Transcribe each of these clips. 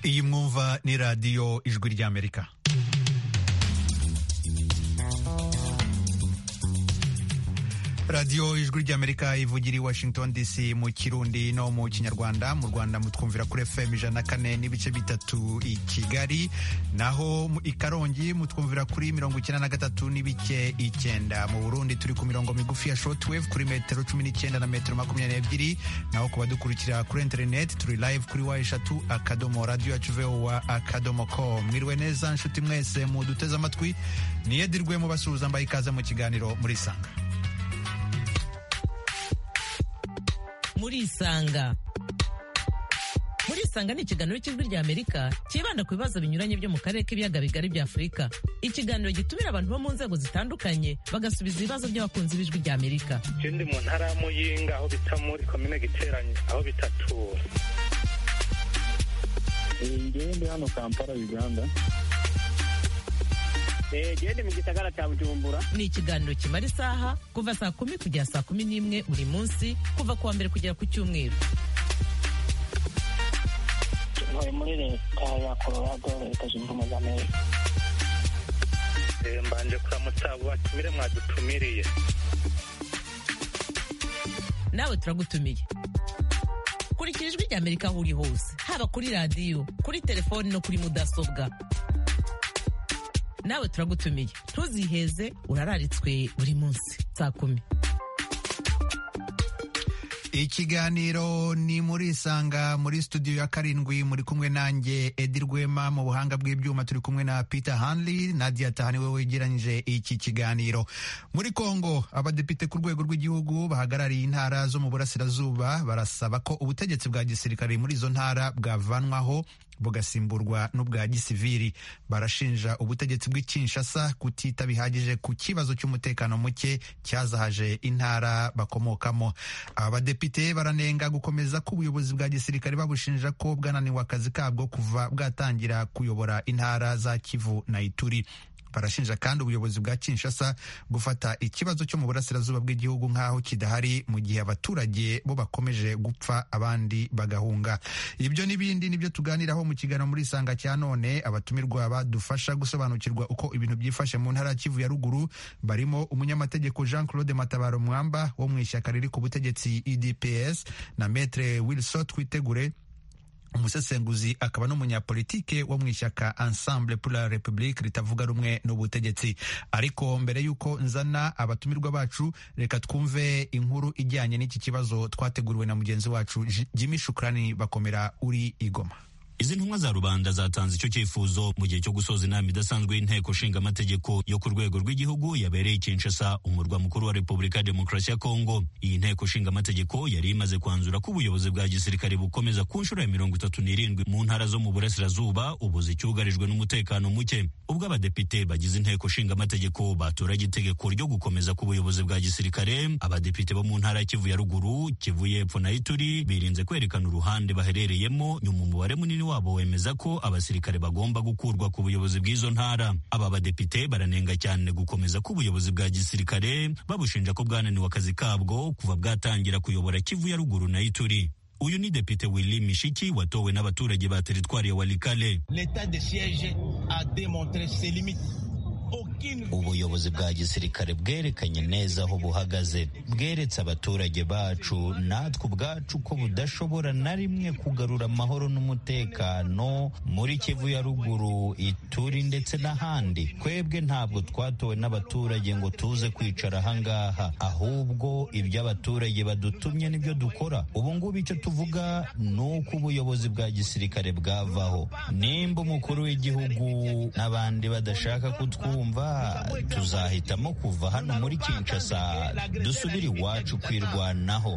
iyi mwumva ni radiyo ijwi ry'Amerika. radiyo ijwi ry'Amerika ivugira i Washington DC mu Kirundi no mu Kinyarwanda. Mu Rwanda mutwumvira kuri FM 104 n'ibice bitatu i Kigali, naho i Karongi mutwumvira kuri 93 n'ibice 9. Mu Burundi turi ku mirongo migufi ya shortwave kuri metero 19 na metero 22, naho kuba dukurikira kuri internet turi live kuri wa3.radio.com. Mwiriwe neza nshuti mwese mu duteze amatwi, niyedirwe mu basuhuza mbaye ikaze mu kiganiro muri Sanga. Murisanga ni ikiganiro cy'ijwi ry'Amerika kibanda ku bibazo binyuranye byo mu karere k'ibiyaga bigari bya Afurika. Ikiganiro gitumira abantu bo mu nzego zitandukanye bagasubiza ibibazo by'abakunzi b'ijwi ry'Amerika. Ndi mu ntara ya Muyinga aho bita muri komine Giteranyi aho bita Tura. Ndi hano Kampala, Uganda. Ndi mu gisagara cya Bujumbura. Ni ikiganiro kimara isaha kuva saa 10 kugera saa 11 buri munsi, kuva kuwa mbere kugera ku Cyumweru. Muri leta ya Colorado, Leta Zunze Ubumwe za Amerika. Mbanje kuramutsa abo batumire mwadutumiriye. Nawe turagutumiye. Kurikira ijwi ry'Amerika aho uri hose, haba kuri radiyo, kuri telefoni no kuri mudasobwa. Nawe turagutumiye, ntuziheze, urararitswe buri munsi saa 10. Ikiganiro ni muri Sanga, muri studio ya 7 muri kumwe nanjye Edi Rwema, mu buhanga bw'ibyuma turi kumwe na Peter Hanley. Nadia Tahani wewe wegeranyije iki kiganiro. Muri Kongo, abadepite ku rwego rw'igihugu bahagarariye intara zo mu burasirazuba barasaba ko ubutegetsi bwa gisirikare muri izo ntara bwavanwaho bugasimburwa n'ubwa gisivili. Barashinja ubutegetsi bw'i Kinshasa kutita bihagije ku kibazo cy'umutekano muke cyazahaje intara bakomokamo. Abadepite baranenga gukomeza k'ubuyobozi bwa gisirikare babushinja ko bwananiwe akazi kabwo kuva bwatangira kuyobora intara za Kivu na Ituri. Barashinja kandi ubuyobozi bwa Kinshasa gufata ikibazo cyo mu burasirazuba bw'igihugu nk'aho kidahari, mu gihe abaturage bo bakomeje gupfa abandi bagahunga. Ibyo n'ibindi nibyo tuganiraho mu kiganiro muri Sanga cya none. Abatumirwa badufasha gusobanukirwa uko ibintu byifashe mu ntara ya Kivu ya ruguru barimo umunyamategeko Jean Claude Matabaro Mwamba wo mu ishyaka riri ku butegetsi UDPS na Maître Wilson Twitegure, umusesenguzi akaba n'umunyapolitike wo mu ishyaka Ensemble pour la République ritavuga rumwe n'ubutegetsi. Ariko mbere y'uko nzana abatumirwa bacu, reka twumve inkuru ijyanye n'iki kibazo twateguriwe na mugenzi wacu Jimmy Shukrani Bakomera uri i Goma. Izi ntumwa za rubanda zatanze icyo cyifuzo mu gihe cyo gusoza inama idasanzwe y'inteko nshinga amategeko yo ku rwego rw'igihugu yabereye i Kinshasa, umurwa mukuru wa Repubulika ya Demokarasi ya Kongo. Iyi nteko nshinga amategeko yari imaze kwanzura ko ubuyobozi bwa gisirikare bukomeza ku nshuro ya 37 mu ntara zo mu burasirazuba ubu zicyugarijwe n'umutekano muke. Ubwo abadepite bagize inteko nshinga amategeko batoranye itegeko ryo gukomeza k'ubuyobozi bwa gisirikare, abadepite bo mu ntara ya Kivu ya ruguru, Kivu y'epfo na Ituri birinze kwerekana uruhande baherereyemo. Nyuma umubare munini wabo wemeza ko abasirikare bagomba gukurwa ku buyobozi bw'izo ntara. Aba badepite baranenga cyane gukomeza k'ubuyobozi bwa gisirikare, babushinja ko bwananiwe akazi kabwo kuva bwatangira kuyobora Kivu ya ruguru na Ituri. Uyu ni Depite Willy Mishiki watowe n'abaturage ba teritwari ya Walikale. L'état de siège a démontré ses limites. Ubuyobozi bwa gisirikare bwerekanye neza aho buhagaze, bweretse abaturage bacu natwe ubwacu ko budashobora na rimwe kugarura amahoro n'umutekano muri Kivu ya ruguru, Ituri ndetse n'ahandi. Twebwe ntabwo twatowe n'abaturage ngo tuze kwicara ahangaha, ahubwo ibyo abaturage badutumye nibyo dukora. Ubu ngubu icyo tuvuga ni uko ubuyobozi bwa gisirikare bwavaho. Nimba umukuru w'igihugu n'abandi badashaka kutwumva, tuzahitamo kuva hano muri Kinshasa dusubire iwacu kwirwanaho.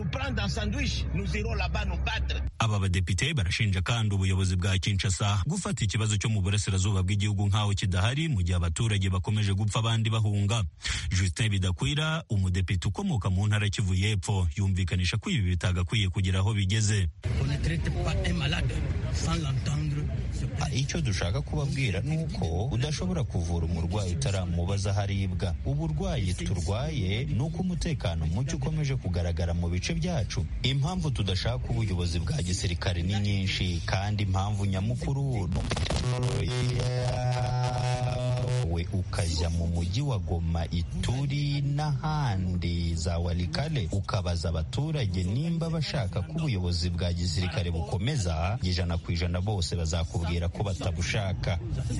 Aba badepite barashinja kandi ubuyobozi bwa Kinshasa gufata ikibazo cyo mu burasirazuba bw'igihugu nk'aho kidahari, mu gihe abaturage bakomeje gupfa abandi bahunga. Justin Bidakwira, umudepite ukomoka mu ntara Kivu y'epfo, yumvikanisha ko ibi bitagakwiye kugira aho bigeze. Icyo dushaka kubabwira ni uko udashobora kuvura umurwayi utaramubaza aho aribwa. Uburwayi turwaye ni uko umutekano muke ukomeje kugaragara mu bice bice byacu. Impamvu tudashaka ubuyobozi bwa gisirikare ni nyinshi, kandi impamvu nyamukuru we ukajya mu mujyi wa Goma, Ituri n'ahandi za Walikale ukabaza abaturage nimba bashaka ko ubuyobozi bwa gisirikare bukomeza, 100% bose bazakubwira ko batabushaka.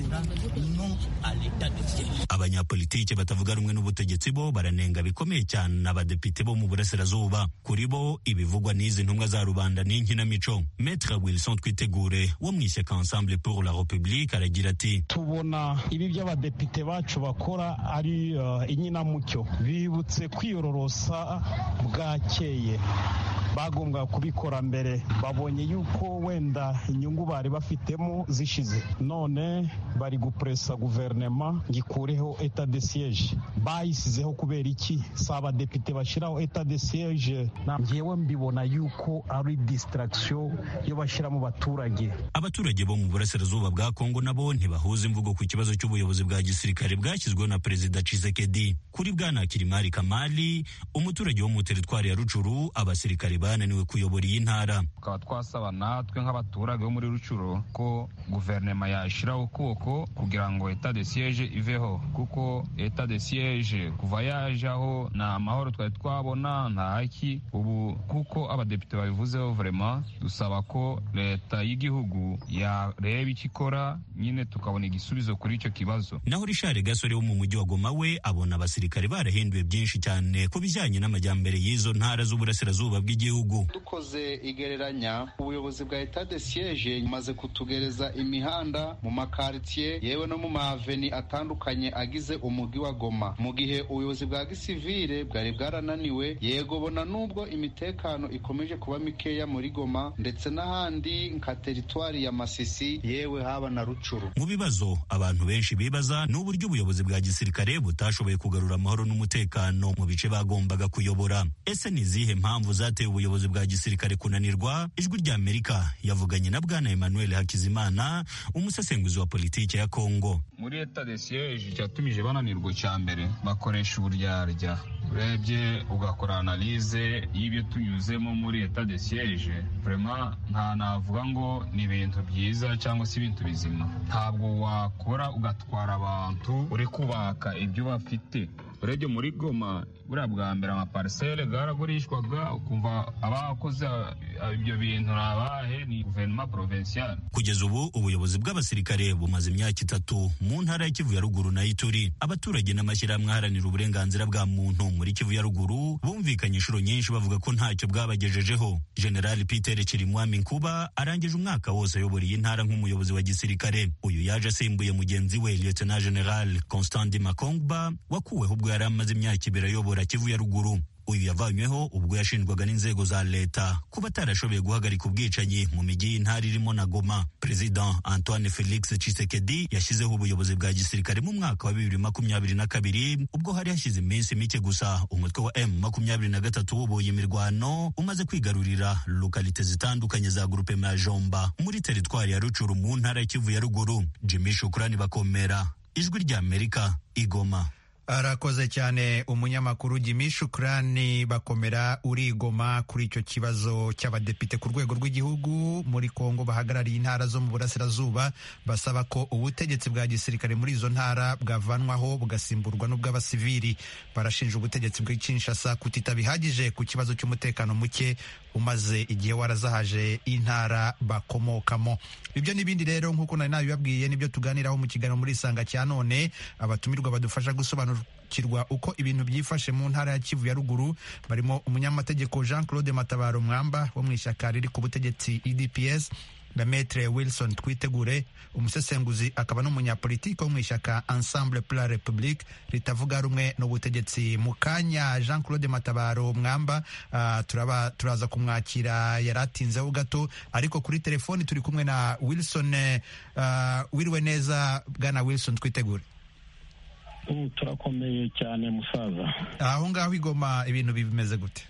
Abanyapolitike batavuga rumwe n'ubutegetsi bo baranenga bikomeye cyane n'abadepite bo mu burasirazuba. Kuri bo ibivugwa n'izi ntumwa za rubanda n'inkinamico. Maître Wilson Twitegure wo mu ishyaka Ensemble pour la République aragira ati, tubona ibi by'abadepite bacu bakora ari inyinamucyo, bibutse kwiyororosa bwakeye, bagombwa kubikora mbere, babonye yuko wenda inyungu bari bafitemo zishize, none bari gupresa guverinoma ngikureho etat de siège. Bayisizeho kubera iki? Si abadepite bashiraho etat de siège, njyewe mbibona yuko ari distraction yo bashyira mu baturage. Abaturage bo mu burasirazuba bwa Kongo nabo ntibahuza imvugo ku kibazo cy'ubuyobozi bwa gisirikare bwashyizweho na Perezida Tshisekedi. Kuri bwana Kirimari Kamali, umuturage wo mu teritwari ya Rucuru, abasirikare bananiwe kuyobora iyi ntara. Tukaba twasaba natwe nk'abaturage bo muri Rucuru ko guverinoma yashiraho ukuboko kugira ngo etat de siège iveho, kuko etat de siège kuva yajaho na amahoro twari twabona nta haki ubu, kuko abadepite babivuzeho. Vraiment dusaba ko leta y'igihugu yareba icyo ikora, nyine tukabona igisubizo kuri icyo kibazo. Naho Richard Gasore wo mu mujyi wa Goma we abona abasirikare barahinduye byinshi cyane ku bijyanye n'amajyambere y'izo ntara z'uburasirazuba bw'igihugu. Dukoze igereranya, ubuyobozi bwa etat de siège maze kutugereza imihanda mu makartier yewe no mu maveni atandukanye agize umujyi wa Goma, mu gihe ubuyobozi bwa gisivile bwari bwarananiwe. Yego bona nubwo imitekano ikomeje kuba mikeya muri Goma ndetse n'ahandi nka teritwari ya Masisi yewe haba na Rucuru. Mu bibazo abantu benshi bibaza n'uburyo ubuyobozi bwa gisirikare butashoboye kugarura amahoro n'umutekano mu bice bagombaga kuyobora. Ese ni zihe mpamvu zateye ubuyobozi bwa gisirikare kunanirwa? Ijwi rya Amerika yavuganye na bwana Emmanuel Hakizimana, umusesenguzi wa politiki ya Kongo. Muri etat de siège cyatumije bananirwa cya mbere bakoresha uburyarya. Urebye ugakora analyse y'ibyo tunyuzemo muri etat de siège, vraiment nta navuga ngo ni ibintu byiza cyangwa se ibintu bizima. Ntabwo wakora ugatwara abantu uri kubaka ibyo bafite. Urebye muri Goma buriya bwa mbere amaparcelle garagurishwaga, ukumva abakoze ibyo bintu nabahe ni gouvernement provincial. Kugeza ubu ubuyobozi bw'abasirikare bumaze imyaka 3 mu ntara ya Kivu ya Ruguru na Ituri. Abaturage n'amashyirahamwe aharanira uburenganzira bwa muntu muri Kivu ya Ruguru bumvikanye inshuro nyinshi bavuga ko ntacyo bwabagejejeho. General Peter Chirimwami Nkuba arangije umwaka wose ayobora iyi ntara nk'umuyobozi wa gisirikare. Uyu yaje asimbuye mugenzi we Lieutenant General Constant Makongba wakuweho ubwo yari amaze imyaka 2 ayobora Kivu ya Ruguru. Uyu yavanyweho ubwo yashinjwaga n'inzego za leta kuba atarashoboye guhagarika ubwicanyi mu mijyi y'intara irimo na Goma. President Antoine Felix Tshisekedi yashyizeho ubuyobozi bwa gisirikare mu mwaka wa 2022 ubwo hari hashize iminsi mike gusa umutwe wa M23 wubuye imirwano umaze kwigarurira lokalite zitandukanye za groupe Majomba muri teritwari ya Rucuru mu ntara ya Kivu ya Ruguru. Jimmy Shukrani Bakomera, Ijwi rya Amerika, Igoma. Arakoze cyane umunyamakuru Jimmy Shukrani Bakomera uri Goma kuri icyo kibazo cy'abadepite ku rwego rw'igihugu muri Kongo bahagarariye intara zo mu burasirazuba basaba ko ubutegetsi bwa gisirikare muri izo ntara bwavanwaho bugasimburwa n'ubw'abasivili. Barashinja ubutegetsi bwa Kinshasa kutita bihagije ku kibazo cy'umutekano muke umaze igihe warazahaje intara bakomokamo. Ibyo n'ibindi rero nk'uko nari nabibabwiye nibyo tuganiraho mu kiganiro muri Isanga cya none. Abatumirwa badufasha gusobanukirwa uko ibintu byifashe mu ntara ya Kivu ya Ruguru barimo umunyamategeko Jean Claude Matabaro Mwamba wo mu ishyaka riri ku butegetsi UDPS na Maître Wilson Twitegure umusesenguzi akaba n'umunyapolitiki wo mu ishyaka Ensemble pour la République ritavuga rumwe n'ubutegetsi. Mu kanya Jean Claude Matabaro Mwamba turaza kumwakira yaratinzeho gato, ariko kuri telefoni turi kumwe na Wilson. Wiriwe neza bwana Wilson Twitegure? Turakomeye cyane musaza. Aho ngaho Igoma ibintu bimeze gute?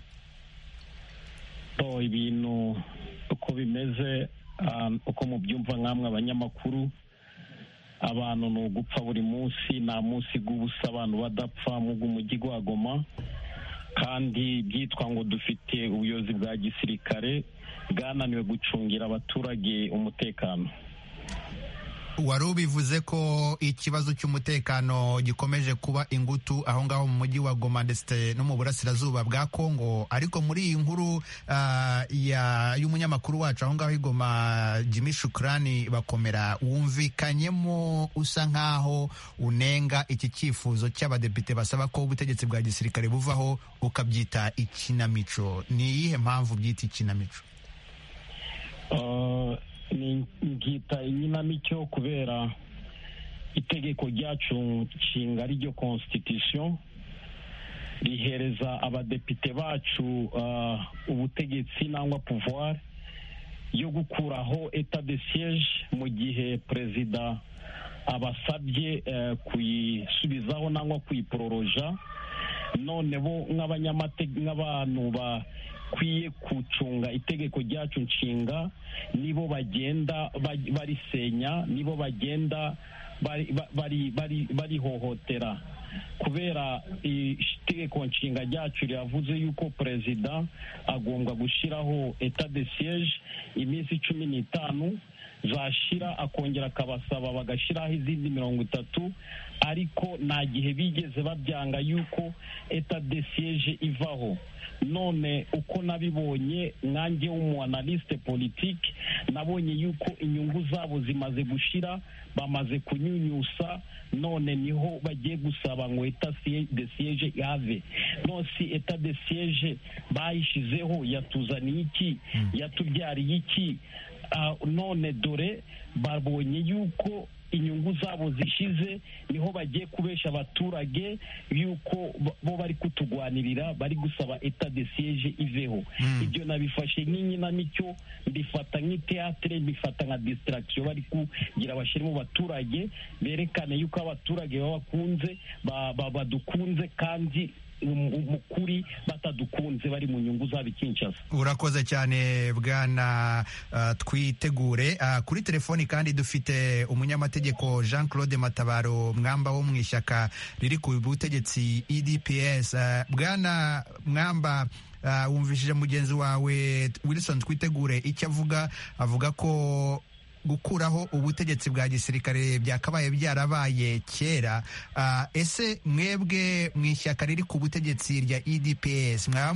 Ibintu uko bimeze uko mubyumva nkamwe abanyamakuru, abantu ni ugupfa buri munsi, nta munsi gubusa abantu badapfa mu mujyi wa Goma. kandi byitwa ngo dufite ubuyobozi bwa gisirikare bwananiwe gucungira abaturage umutekano. Wari ubivuze ko ikibazo cy'umutekano gikomeje kuba ingutu aho ngaho mu mujyi wa Goma ndetse no mu burasirazuba bwa Kongo, ariko muri iyi nkuru y'umunyamakuru wacu aho ngaho i Goma Jimmy Shukrani Bakomera, wumvikanyemo usa nkaho unenga iki cyifuzo cy'abadepite basaba ko ubutegetsi bwa gisirikare buvaho, ukabyita ikinamico. Ni iyihe mpamvu byita ikinamico? Ngita inkinamico kubera itegeko ryacu nshinga ryo constitution rihereza abadepite bacu ubutegetsi nangwa pouvoir yo gukuraho etat de siège mu gihe perezida abasabye kuyisubizaho nangwa kuyiproroja. None bo nk'abantu bakwiye gucunga itegeko ryacu nshinga nibo bagenda barisenya, nibo bagenda barihohotera, kubera itegeko nshinga ryacu ryavuze yuko perezida agomba gushyiraho etat de siège iminsi 15 zashira, akongera akabasaba bagashyiraho izindi 30, ariko nta gihe bigeze babyanga yuko etat de siège ivaho. None uko nabibonye nkanjye w'umuanaliste politique, nabonye yuko inyungu zabo zimaze gushira, bamaze kunyunyusa, none niho bagiye gusaba ngo etat de siège yave. No, si etat de siège bayishizeho yatuzaniye iki? Yatubyariye iki? None dore babonye yuko inyungu zabo zishize, niho bagiye kubesha abaturage yuko bo bari kutugwanirira, bari gusaba etat de siège iveho. Ibyo nabifashe nk'inkinamico, mbifata nk'iteatre, mbifata nka distraction bari kugira bashyire mu baturage, berekane yuko abaturage babakunze, badukunze, kandi umukuri batadukunze, bari mu nyungu zabo Kinshasa. Urakoze cyane bwana Twitegure. Kuri telefoni kandi dufite umunyamategeko Jean Claude Matabaro Mwamba wo mu ishyaka riri ku butegetsi EDPS. Bwana Mwamba, wumvishije mugenzi wawe Wilson Twitegure icyo avuga ko gukuraho ubutegetsi bwa gisirikare byakabaye byarabaye kera. Ese mwebwe mu ishyaka riri ku butegetsi rya EDPS mwaba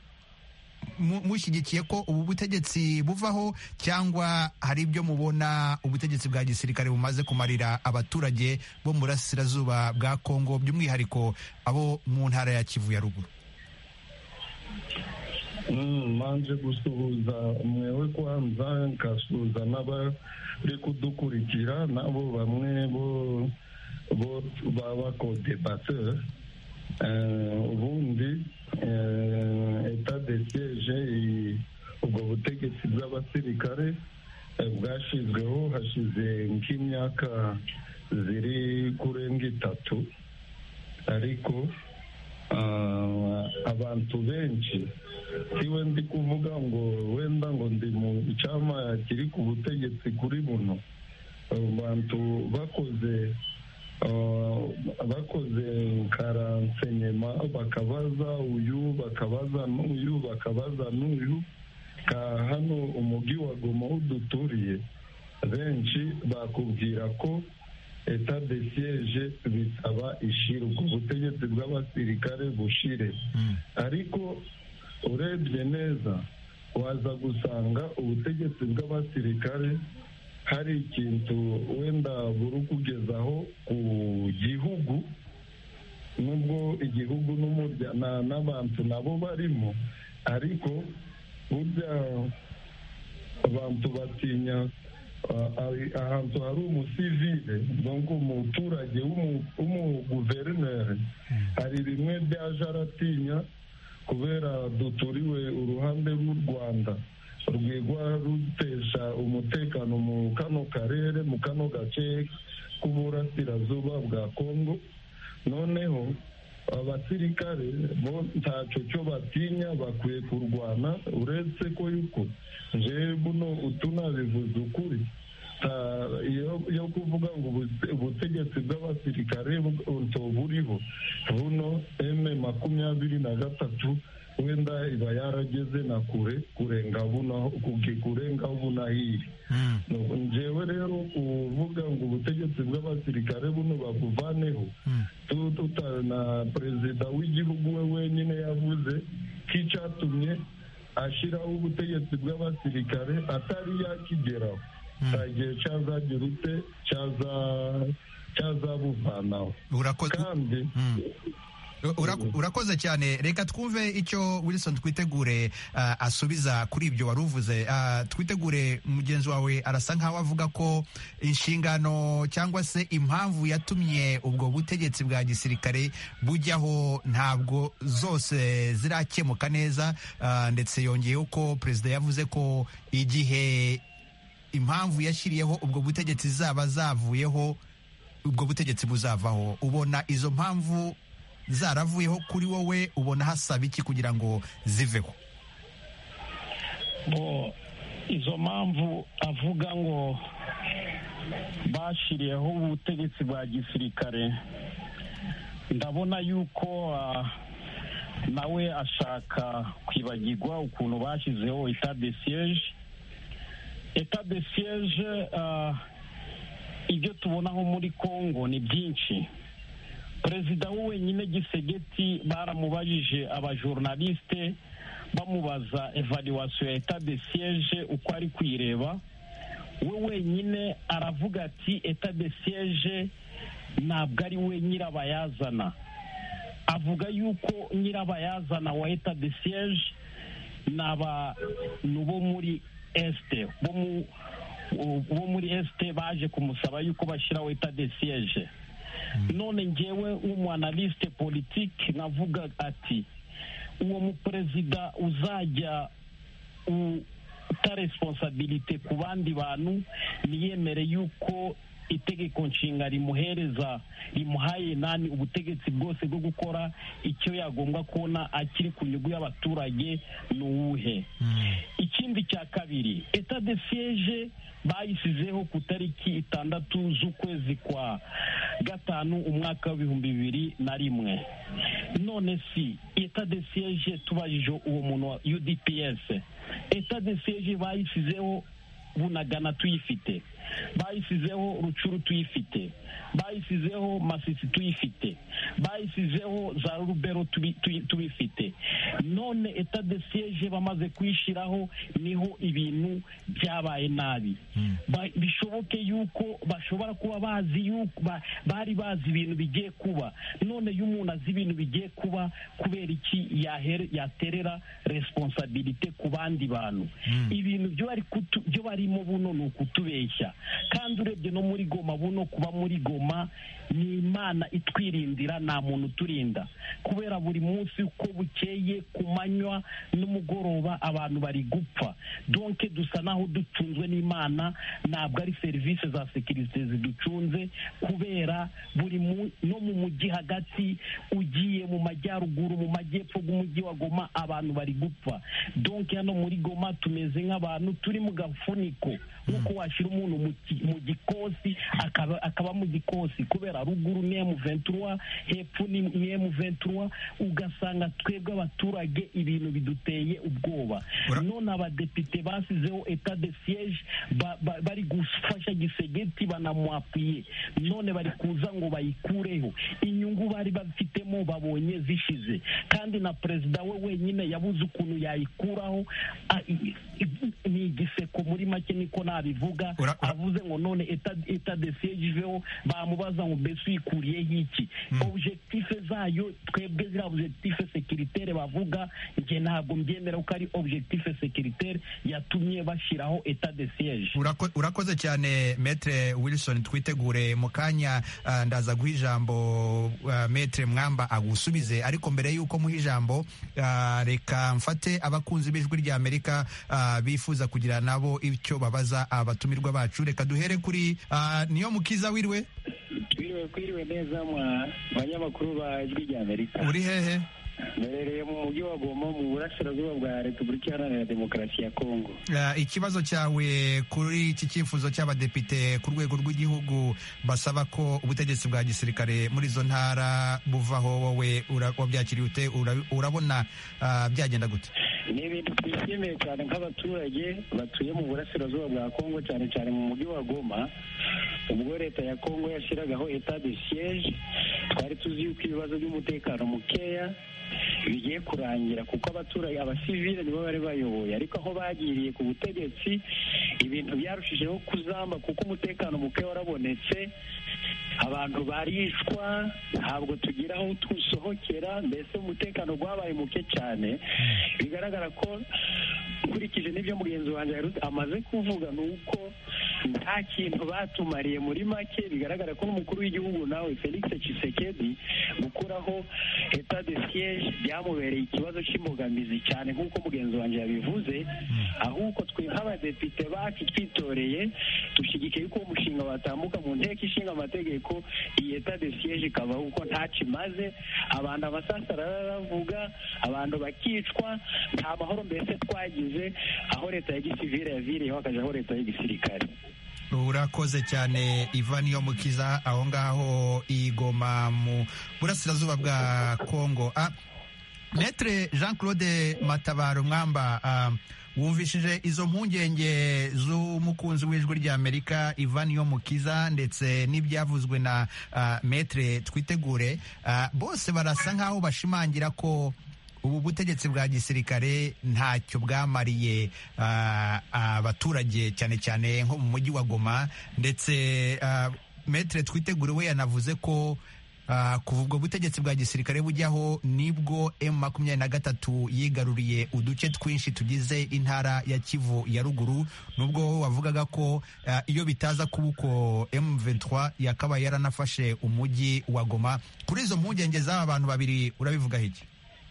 mushyigikiye ko ubu butegetsi buvaho, cyangwa hari ibyo mubona ubutegetsi bwa gisirikare bumaze kumarira abaturage bo mu burasirazuba bwa Kongo, by'umwihariko abo mu ntara ya Kivu ya ruguru? Manje gusuhuza mwewe kwanza, nkasuhuza n'abari kudukurikira, nabo bamwe bo baba ko debatteur. Ubundi etat de siège, ubwo butegetsi bw'abasirikare bwashizweho hashize nk'imyaka ziri kurenga 3, ariko abantu benshi, siwe ndi kuvuga ngo wenda ngo ndi mu cyama kiri ku butegetsi kuri buno, abantu bakoze karansenyema, bakabaza uyu, bakabaza n'uyu, bakabaza n'uyu, ka hano umujyi wa Goma uduturiye, benshi bakubwira ko etat de siège bisaba ishirwa, ubutegetsi bw'abasirikare bushire. Ariko urebye neza waza gusanga ubutegetsi bw'abasirikare hari ikintu wenda buri kugezaho ku gihugu, nubwo igihugu n'abantu nabo barimo, ariko burya abantu batinya ahantu hari umusivile, donc umuturage w'umuguverineri, hari bimwe byaje aratinya kubera duturiwe uruhande rw'u Rwanda rwigwa rutesha umutekano mu kano karere, mu kano gace k'uburasirazuba bwa Kongo. Noneho abasirikare bo ntacyo cyo batinya, bakwiye kurwana, uretse ko yuko nje buno utunabivuze ukuri, yo kuvuga ngo ubutegetsi bw'abasirikare buriho buno M23 wenda iba yarageze na kurenga buno hiri. Njyewe rero kuvuga ngo ubutegetsi bw'abasirikare buno babuvaneho na perezida w'igihugu we wenyine yavuze ko icyatumye ashyiraho ubutegetsi bw'abasirikare atari yakigeraho igihe cyazagira ute cyazabuvanaho kandi urakoze cyane. Reka twumve icyo Wilson Twitegure asubiza kuri ibyo wari uvuze. Twitegure, mugenzi wawe arasa nkaho avuga ko inshingano cyangwa se impamvu yatumye ubwo butegetsi bwa gisirikare bujyaho ntabwo zose zirakemuka neza, ndetse yongeyeho ko perezida yavuze ko igihe impamvu yashyiriyeho ubwo butegetsi zaba zavuyeho ubwo butegetsi buzavaho. Ubona izo mpamvu zaravuyeho kuri wowe, ubona hasaba iki kugira ngo ziveho? Izo mpamvu avuga ngo bashyiriyeho ubutegetsi bwa gisirikare, ndabona yuko nawe ashaka kwibagirwa ukuntu bashyizeho etat de siège. Etat de siège, ibyo tubonaho muri Congo ni byinshi. Perezida we wenyine Gisegeti baramubajije abajournaliste bamubaza evaluation ya etat de siège uko ari kwireba, we wenyine aravuga ati etat de siège ntabwo ari we nyirabayazana. Avuga yuko nyirabayazana wa etat de siège n'abantu bo muri este bo muri este baje kumusaba yuko bashyiraho etat de siège. None njyewe w'umwanaliste politique navuga ati uwo muperezida uzajya uta responsabilité ku bandi bantu niyemere yuko itegeko nshinga rimuhaye ubutegetsi bwose bwo gukora icyo yagombwa kubona akiri ku nyungu y'abaturage ni uwuhe. Ikindi cya kabiri, etat de siège bayisizeho ku tariki 6 z'ukwezi kwa gatanu umwaka w'2021. None si etat de siège tubajije uwo muntu wa UDPS, etat de siège bayisizeho Bunagana tuyifite, bayisizeho Rucuru tuyifite, bayisizeho Masisi tuyifite, bayisizeho za Rubero tubifite. None etat de siège bamaze kuyishiraho niho ibintu byabaye nabi. Bishoboke yuko bashobora kuba bazi yuko bari bazi ibintu bigiye kuba. None y'umuntu azi ibintu bigiye kuba, kubera iki yaterera responsabilité ku bandi bantu? Ibintu byo barimo buno ni ukutubeshya. Kandi urebye no muri Goma buno, kuba muri Goma ni Imana itwirindira, nta muntu uturinda, kubera buri munsi uko bukeye ku manywa n'umugoroba abantu bari gupfa. Donc dusa naho ducunzwe n'Imana, ntabwo ari serivisi za sécurité ziducunze, kubera buri no mu mujyi hagati ugiye mu majyaruguru mu majyepfo bw'umujyi wa Goma abantu bari gupfa. Donc hano muri Goma tumeze nk'abantu turi mu gafuniko, nk'uko washyira umuntu mu gikosi akaba mu gikosi, kubera ruguru ni M23, hepfo ni M23, ugasanga twebwe abaturage ibintu biduteye ubwoba. None abadepite basizeho etat de siège bari gufasha Gisegeti banamwapiye, none bari kuza ngo bayikureho. Inyungu bari bafitemo babonye zishize, kandi na perezida we wenyine yabuze ukuntu yayikuraho. Ni igiseko muri make niko nabivuga. Avuze ngo none etat de siège iveho, bamubaza ngo mbese uyikuriyeho iki? Objectif zayo twebwe zira objectif sécuritaire bavuga, nge ntabwo mbyemera ko ari objectif sécuritaire yatumye bashyiraho etat de siège. Urakoze cyane Maître Wilson Twitegure. Mu kanya ndaza guha ijambo Maître Mwamba agusubize, ariko mbere y'uko muha ijambo reka mfate abakunzi b'Ijwi rya Amerika bifuza kugira nabo icyo babaza abatumirwa bacu. Reka duhere kuri Niyo Mukiza. Wirwe kwiriwe neza banyamakuru ba Ijwi rya Amerika. Uri hehe? mberereye mu mujyi wa Goma mu burasirazuba bwa Repubulika Iharanira Demokarasi ya Kongo. Ikibazo cyawe kuri iki cyifuzo cy'abadepite ku rwego rw'igihugu basaba ko ubutegetsi bwa gisirikare muri izo ntara buvaho, wowe wabyakiriye ute? Urabona byagenda gute? Ni ibintu twishimiye cyane nk'abaturage batuye mu burasirazuba bwa Kongo, cyane cyane mu mujyi wa Goma. Ubwo leta ya Kongo yashyiragaho etat de siège, twari tuzi yuko ibibazo by'umutekano mukeya bigiye kurangira, kuko abaturage abasivile nibo bari bayoboye, ariko aho bagiriye ku butegetsi ibintu byarushijeho kuzamba, kuko umutekano muke warabonetse, abantu barishwa, ntabwo tugira aho tusohokera, mbese umutekano gwabaye muke cyane. Bigaragara ko nkurikije n'ibyo mugenzi wanjye amaze kuvuga, ni uko nta kintu batumariye muri make. Bigaragara ko n'umukuru w'igihugu nawe Felix Tshisekedi gukuraho etat de siège byamubereye ikibazo cy'imbogamizi cyane, nk'uko mugenzi wanjye yabivuze. Ahubwo twe nk'abadepite bacu twitoreye dushyigikiye ko umushinga watambuka mu nteko ishinga amategeko, iyi etat de siège ikabaho, kuko ntacyo imaze. Abantu amasasara aravuga, abantu bakicwa, nta mahoro mbese twagize, aho leta ya gisivile yaviriyeho hakajaho leta y'igisirikare. Urakoze cyane Ivan Yomukiza aho ngaho igoma mu burasirazuba bwa Kongo. Maître Jean-Claude Matabaro Mwamba, wumvishije izo mpungenge z'umukunzi w'ijwi ry'Amerika Ivan Yomukiza ndetse n'ibyavuzwe na Maître Twitegure, bose barasa nkaho bashimangira ko ubu butegetsi bwa gisirikare ntacyo bwamariye abaturage cyane cyane nko mu mujyi wa Goma, ndetse Maître Twitegure we yanavuze ko kuva ubwo butegetsi bwa gisirikare bujyaho nibwo M23 yigaruriye uduce twinshi tugize intara ya Kivu ya ruguru, nubwo wavugaga ko iyo bitaza kuba uko M23 yakaba yaranafashe umujyi wa Goma. Kuri izo mpungenge z'aba bantu babiri urabivuga iki?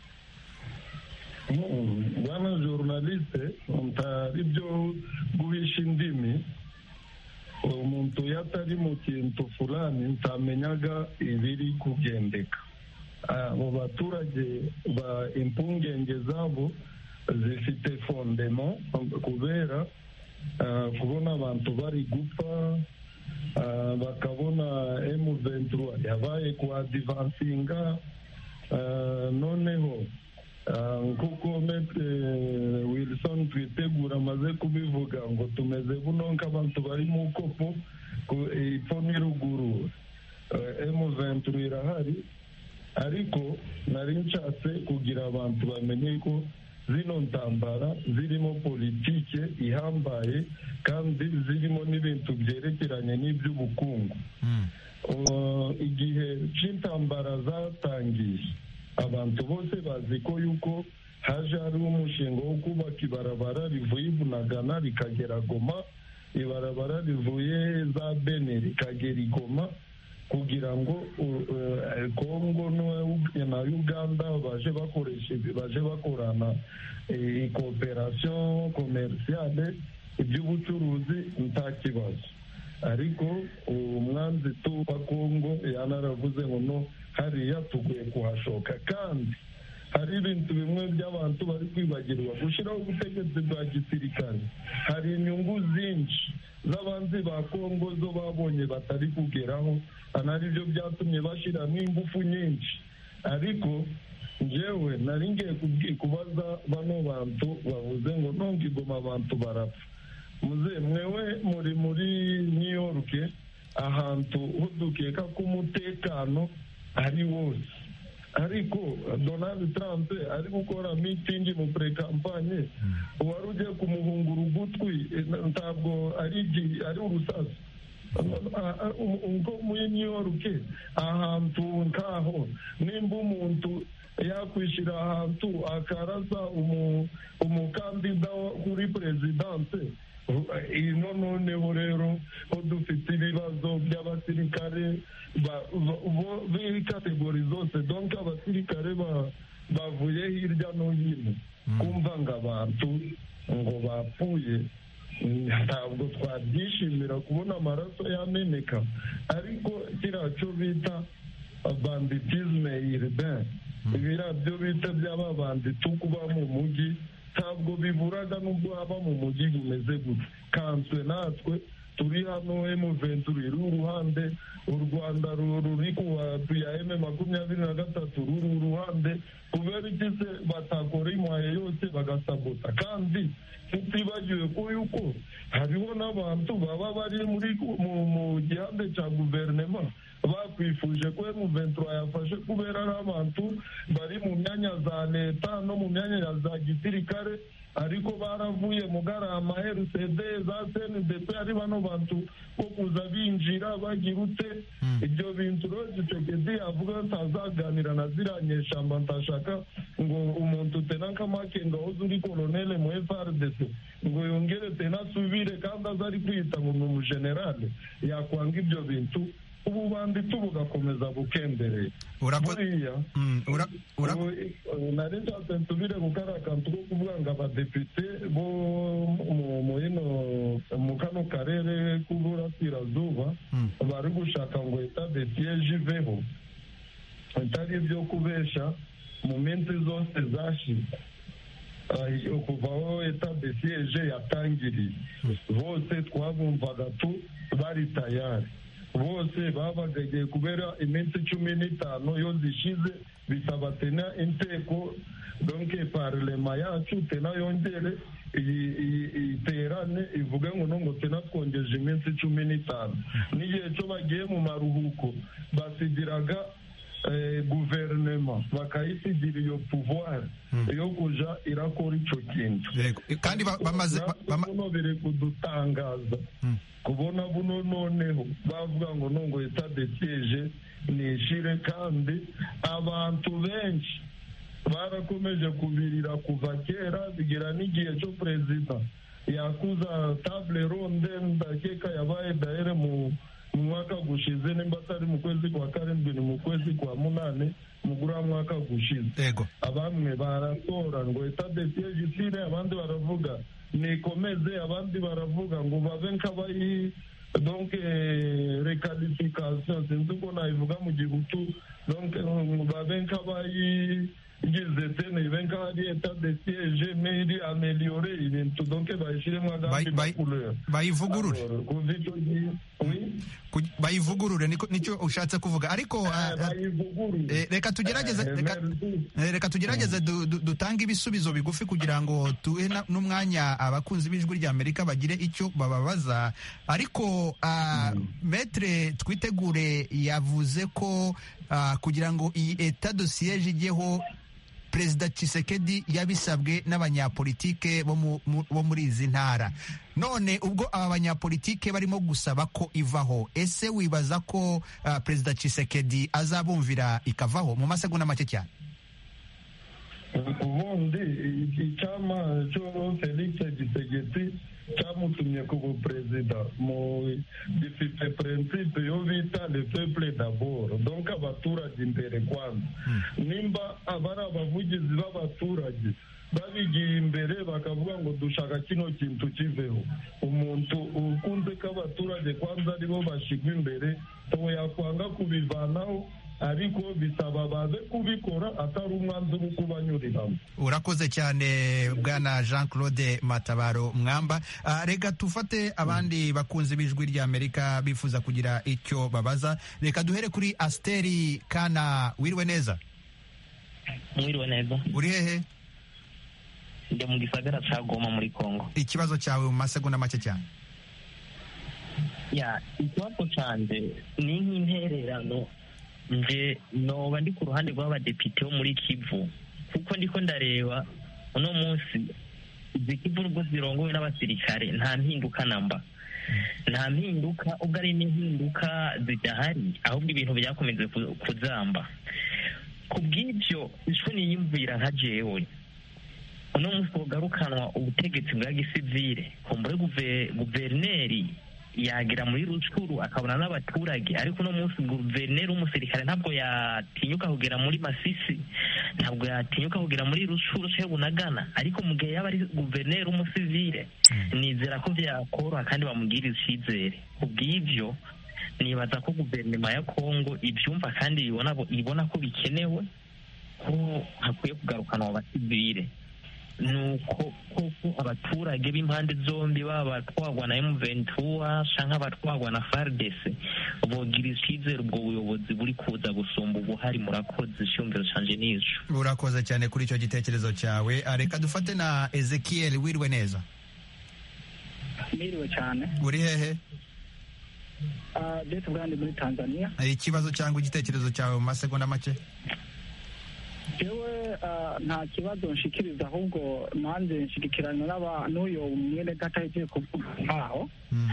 Bwana journaliste, ntari byo guhisha indimi. Umuntu yatari mu kintu fulani ntamenyaga ibiri kugendeka. Abo baturage ba impungenge zabo zifite fondement, kubera kubona abantu bari gupfa, bakabona M23 yabaye ku advancinga, noneho nkuko Maître Wilson Twitegura amaze kubivuga ngo tumeze buno nk'abantu bari mu kopo ipfo n'iruguru. M23 irahari, ariko nari nshatse kugira abantu bamenye ko zino ntambara zirimo politike ihambaye kandi zirimo n'ibintu byerekeranye n'iby'ubukungu. Igihe cy'intambara zatangiye, abantu bose bazi ko yuko haje hari umushinga wo kubaka ibarabara rivuye Bunagana rikagera Goma, ibarabara rivuye za Beni rikagera Goma, kugira ngo Kongo na Uganda baje bakorana cooperation commerciale, iby'ubucuruzi nta kibazo. Ariko umwanzi tu wa Kongo yanaravuze ngo no, hariya tuguye kuhashoka. Kandi hari ibintu bimwe by'abantu bari kwibagirwa, gushyiraho ubutegetsi bwa gisirikare hari inyungu zinshi z'abanzi ba Kongo zo babonye batari kugeraho, anari byo byatumye bashyiramo ingufu nyinshi. Ariko njyewe nari ngiye kubaza bano bantu bavuze ngo nonga Goma abantu barapfa. Muze mwewe muri New York, ahantu hudukeka ko umutekano ari wose, ariko Donald Trump ari gukora meeting mu pre-campagne, wari ugiye kumuhungura ugutwi, ntabwo ari urusasu. Muri New York ahantu nkaho, nimba umuntu yakwishyira ahantu akarasa umukandida kuri perezidanse, noneho rero ko dufite ibibazo by'abasirikare b'i kategori zose, donc abasirikare bavuye hirya no hino. Kumva ngo abantu ngo bapfuye, ntabwo twabyishimira kubona amaraso yameneka. Ariko kiriya cyo bita banditisme urbain, ibirabyo bita by'ababandi tukuba mu mujyi ntabwo biburaga n'ubwo haba mu mujyi bimeze gutya kanswe natwe turi hano M23 iri uruhande u Rwanda ruri ku ya M23 ruri uruhande kubera iki se batakora imwaye yose bagasabota kandi tutibagiwe ko yuko hariho n'abantu baba bari mu gihande cya guverinoma bakwifuje ko M23 yafashe kubera ari abantu bari mu myanya za leta no mu myanya za gisirikare ariko baravuye mu Garama RCD za CNDP ari bano bantu ko kuza binjira bagirute ibyo bintu Tshisekedi avuga ntazaganira na ziranyeshamba ntashaka ngo umuntu tena kamake ngo uzuri colonel mu FARDC ngo yongere tena subire kandi azari kwita ngo mu generale yakwanga ibyo bintu ubu bandi tubugakomeza bukendereye buriya nari nshatse nsubire gukara akantu ko kuvuga ngo abadepite bo mu kano karere k'uburasirazuba bari gushaka ngo etat de siege iveho atari ibyo kubesha mu minsi zose zashize kuva aho etat de siege yatangiriye bose twabumvaga bari tayari bose babagagiye kubera iminsi 15 yo zishize bisaba tena inteko donc parlement yacu tena yongere iterane ivuge ngo tena twongeje iminsi 15 n'igihe cyo bagiye mu maruhuko basigiraga guverinoma bakayisigira iyo pouvoir yo kuja irakora ico kintu kandi bamaze biri kudutangaza kubona buno noneho bavuga ngo etat de siege nishire kandi abantu benshi barakomeje kubirira kuva kera bigera n'igihe cyo perezida yakuza table ronde ndakeka yabaye daire mu mwaka gushize nimba atari mu kwezi kwa karindwi ni mu kwezi kwa munane mugura mwaka gushize abamwe baratora ngo etat de siege isire abandi baravuga nikomeze abandi baravuga ngo babe nk'abayi donc requalification sinzi uko nabivuga mu gihutu donc babe nk'abayi igize tene ibe nk'ari etat de siege mais améliorer ibintu donc bayishiremo agandi couleur bayivugurure bayivugurure nicyo ushatse kuvuga ariko reka tugerageze dutange ibisubizo bigufi kugira ngo tuhe n'umwanya abakunzi b'ijwi rya Amerika bagire icyo bababaza ariko Maître Twitegure yavuze ko kugira ngo iyi etat de siege ijyeho Perezida Tshisekedi yabisabwe n'abanyapolitike bo muri izi ntara none ubwo aba banyapolitike barimo gusaba ko ivaho ese wibaza ko Perezida Tshisekedi azabumvira ikavaho mu masegonda make cyane ubundi icyama cyo Felix Tshisekedi cyamutumye ku perezida mu gifite principe yo bita le peuple d'abord donc abaturage imbere kwanza nimba abari abavugizi b'abaturage babigiye imbere bakavuga ngo dushaka kino kintu kiveho umuntu ukunze ko abaturage kwanza aribo bashigwa imbere to yakwanga kubivanaho ariko bisaba baze kubikora atari umwanzuro kubanyuriramo. Urakoze cyane bwana Jean Claude Matabaro Mwamba. Reka tufate abandi bakunzi b'ijwi rya Amerika bifuza kugira icyo babaza. Reka duhere kuri Asteri Kana. Wiriwe neza? Mwiriwe neza. Uri hehe? Ndi mu gisagara cya Goma muri Kongo. Ikibazo cyawe mu masegonda make cyane. Ikibazo cyanjye ni nk'intererano nje noba ndi ku ruhande rw'abadepite bo muri Kivu kuko ndiko ndareba uno munsi izi Kivu nubwo zirongowe n'abasirikare nta mpinduka namba nta mpinduka ubwo ari n'impinduka zidahari ahubwo ibintu byakomeze kuzamba ku bw'ibyo ishwe niyumvira nka jewe uno munsi ugarukanwa ubutegetsi bwa gisivile kumbure guverineri yagira muri Rucuru akabona n'abaturage ariko no munsi guverineri w'umusirikare ntabwo yatinyuka kugera muri Masisi ntabwo yatinyuka kugera muri Rucuru cyo Bunagana ariko mu gihe yaba ari guverineri w'umusivile nizera ko byakoroha kandi bamugirira icyizere ubw'ibyo nibaza ko guverinoma ya Kongo ibyumva kandi ibona ko bikenewe ko hakwiye kugarukanwa abasivile nuko koko abaturage b'impande zombi baba abatwagwa na M23 canke abatwagwa na FARDC bogira icyizere ubwo buyobozi buri kuza gusumba ubuhari. murakoze, icyumviro canje nico. Urakoze cyane kuri icyo gitekerezo cyawe. Reka dufate na Ezekiel. Wirwe neza? Miriwe cyane. Uri hehe? Dete Brand muri Tanzania. Ikibazo cyangwa igitekerezo cyawe mu masegonda make? Jewe nta kibazo nshikiriza, ahubwo nanjye nshigikirana n'uyo mwene data yagiye kuvuga aho.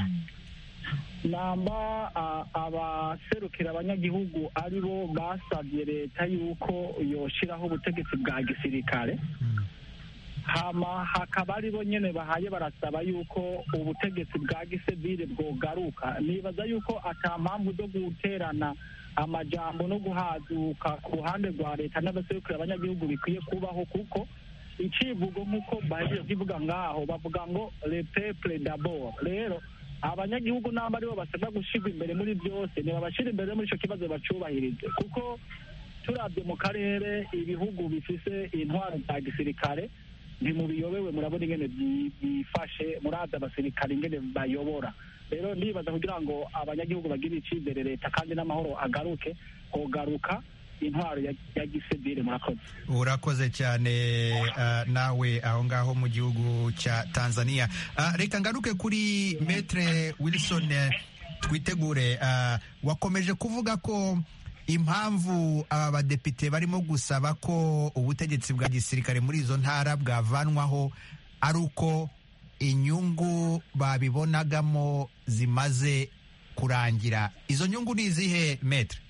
Namba abaserukira abanyagihugu aribo basabye leta yuko yoshiraho ubutegetsi bwa gisirikare, hama hakaba aribo nyene bahaye barasaba yuko ubutegetsi bwa gisivile bwogaruka. Nibaza yuko ata mpamvu zo guterana amajambo no guhaduka ku ruhande rwa leta n'abaserukira abanyagihugu bikwiye kubaho, kuko icivugo nk'uko bahejeje kuvuga ngaho bavuga ngo le peuple d'abord. Rero abanyagihugu namba aribo basabwa gushirwa imbere muri byose, ntibabashira imbere muri ico kibazo bacubahirize, kuko turavye mu karere ibihugu bifise intwaro za gisirikare ntimubiyobewe, murabona ingene bifashe, muraza abasirikare ingene bayobora. Rero ndibaza kugira ngo abanyagihugu bagire icizere leta kandi n'amahoro agaruke, hogaruka intwaro ya gisivile. Murakoze. Urakoze cyane nawe aho ngaho mu gihugu cya Tanzania. Reka ngaruke kuri Maître Wilson Twitegure. Wakomeje kuvuga ko impamvu aba badepite barimo gusaba ko ubutegetsi bwa gisirikare muri izo ntara bwavanwaho ari uko inyungu babibonagamo zimaze kurangira. Izo nyungu ni izihe Maître?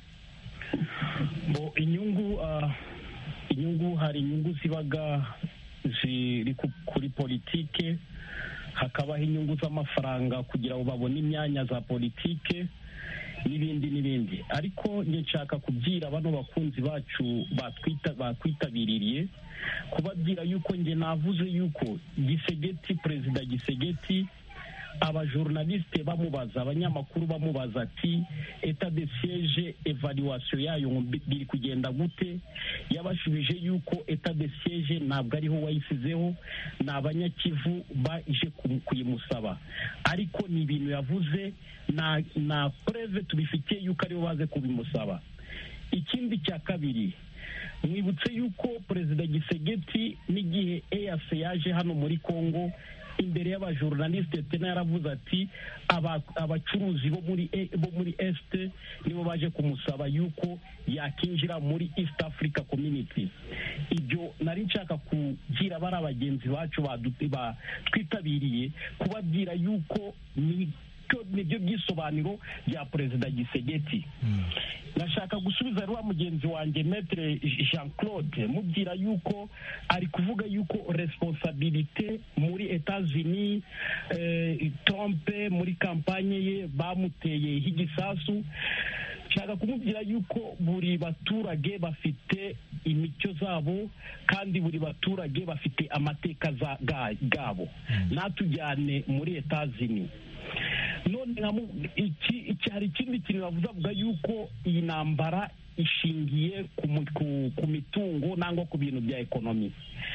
Inyungu hari inyungu zibaga ziri kuri politike, hakabaho inyungu z'amafaranga kugira ngo babone imyanya za politike n'ibindi. Ariko njye nshaka kubwira bano bakunzi bacu batwitabiriye, kubabwira yuko njye navuze yuko Perezida Gisegeti abajournaliste bamubaza, abanyamakuru bamubaza ati etat de siège evaluation yayo biri kugenda gute, yabashubije yuko etat de siège ntabwo ariho wayisizeho, ni abanyakivu baje kuyimusaba, ariko ni ibintu yavuze na preve tubifitiye yuko aribo baze kubimusaba. Ikindi cya kabiri, mwibutse yuko Perezida Gisegeti n'igihe EAC yaje hano muri Congo, imbere y'abajournaliste tena yaravuze ati abacuruzi bo muri Est nibo baje kumusaba yuko yakinjira muri East Africa Community. Ibyo nari nshaka kugira bari abagenzi bacu twitabiriye, kubabwira yuko nibyo byisobanuro bya Perezida Gisegeti. Nashaka gusubiza rwa mugenzi wanjye Maître Jean Claude mubwira yuko ari kuvuga yuko responsabilité muri Etats-Unis, Trump muri kampanye ye bamuteye higisasu. Nshaka kumubwira yuko buri baturage bafite imico zabo kandi buri baturage bafite amateka gabo, natujyane muri Etats-Unis. None hari ikindi kintu bavuze, avuga yuko iyi ntambara ishingiye ku mitungo nangwa ku bintu bya ekonomi.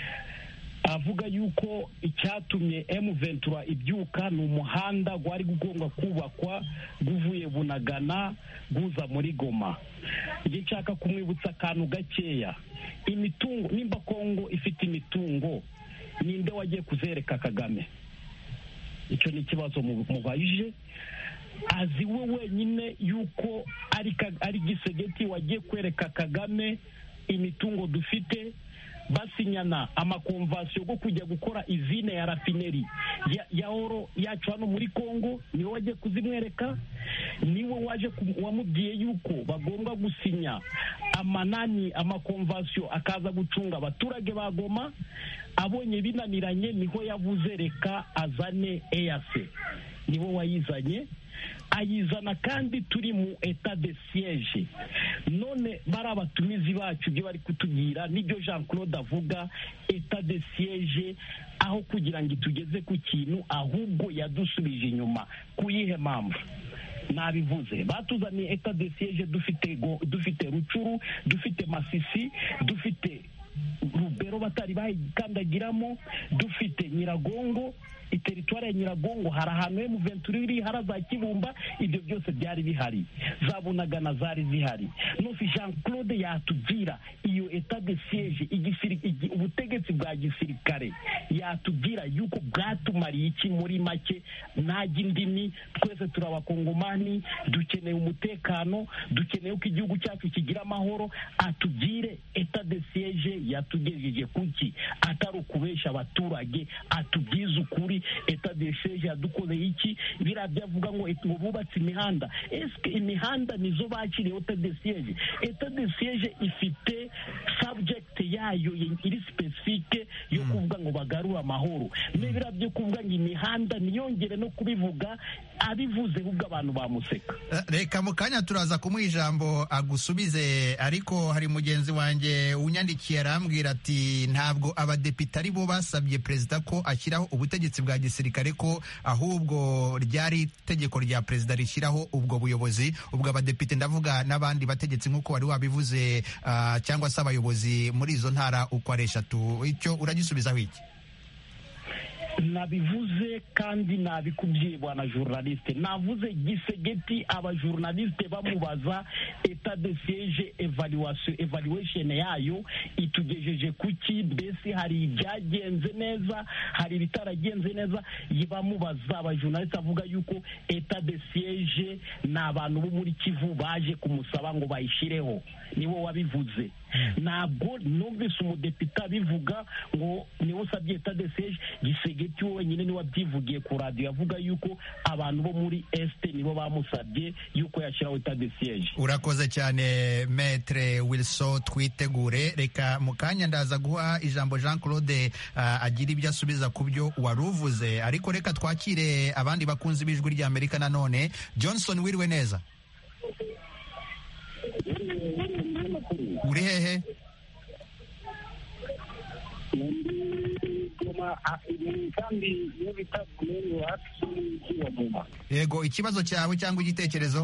Avuga yuko icyatumye M23 ibyuka ni umuhanda gwari gugomba kubakwa guvuye Bunagana guza muri Goma. Nje nshaka kumwibutsa akantu gakeya, imitungo nimba Kongo ifite imitungo, ninde wagiye kuzereka Kagame? Icyo ni ikibazo mubajije. Azi we wenyine yuko ari Gisegeti wagiye kwereka Kagame imitungo dufite, basinyana amakonvasiyo go kujya gukora izine ya rafineri ya oro yacu hano muri Kongo, niwe wagiye kuzimwereka, niwe waje wamubwiye yuko bagomba gusinya amakonvasiyo akaza gucunga abaturage ba Goma. Abonye binaniranye niho yavuze reka azane EAC, niwe wayizanye, ayizana kandi turi mu etat de siège. None bari abatumizi bacu byo bari kutubwira nibyo Jean Claude avuga, etat de siège aho kugira ngo itugeze ku kintu ahubwo yadusubije inyuma. Kuyihe mpamvu? nabivuze batuzaniye etat de siege dufite Rucuru, dufite Masisi, dufite Rubero batari bayikandagiramo, dufite Nyiragongo, iteritwari ya Nyiragongo hari ahantu M23 hari za Kibumba, ibyo byose byari bihari, za Bunagana zari zihari. Nofi Jean Claude yatubwira iyo etat de siege ubutegetsi bwa gisirikare yatubwira yuko bwatumariye iki muri make, najya indimi, twese turabakongomani, dukeneye umutekano, dukeneye ko igihugu cyacu kigira amahoro, atubwire etat de siege yatugejeje kuki, atari ukubesha abaturage, atubwize ukuri etat de siege yadukoze iki. Biriya byavuga ngo bubatse imihanda, eske imihanda nizo bakiriye etat de siege? Etat de siege ifite subject yayo iri specifique yo kuvuga ngo bagarura amahoro. Biriya byo kuvuga ngo imihanda niyongere no kubivuga, abivuze ubwo abantu bamuseka. Reka mu kanya turaza kumuha ijambo agusubize, ariko hari mugenzi wanjye unyandikiye arambwira ati ntabwo abadepite ari bo basabye perezida ko ashyiraho ubutegetsi bwa gisirikare, ko ahubwo ryari itegeko rya perezida rishyiraho ubwo buyobozi. Ubwo abadepite ndavuga n'abandi bategetsi nk'uko wari wabivuze, cyangwa se abayobozi muri izo ntara uko ari 3. Icyo uragisubizaho iki? Nabivuze kandi nabikubwiye bwana journaliste, navuze Gisegeti abajournaliste bamubaza etat de siege evaluation yayo itugejeje kuki, mbese hari ibyagenze neza, hari ibitaragenze neza. Bamubaza abajournaliste avuga yuko etat de siege n'abantu bo muri Kivu baje kumusaba ngo bayishireho, niwo wabivuze. Ntabwo numvise umudepite abivuga ngo niwo usabye etat de siege. Gisegeti wenyine niwe wabyivugiye ku radio, yavuga yuko abantu bo muri Est nibo bamusabye yuko yashyiraho etat de siege. Urakoze cyane Maître Wilson, twitegure. Reka mu kanya ndaza guha ijambo Jean Claude agira ibyo asubiza ku byo waruvuze, ariko reka twakire abandi bakunzi b'ijwi rya Amerika nanone. Johnson, wiriwe neza? Uri hehe? Yego, ikibazo cyawe cyangwa igitekerezo?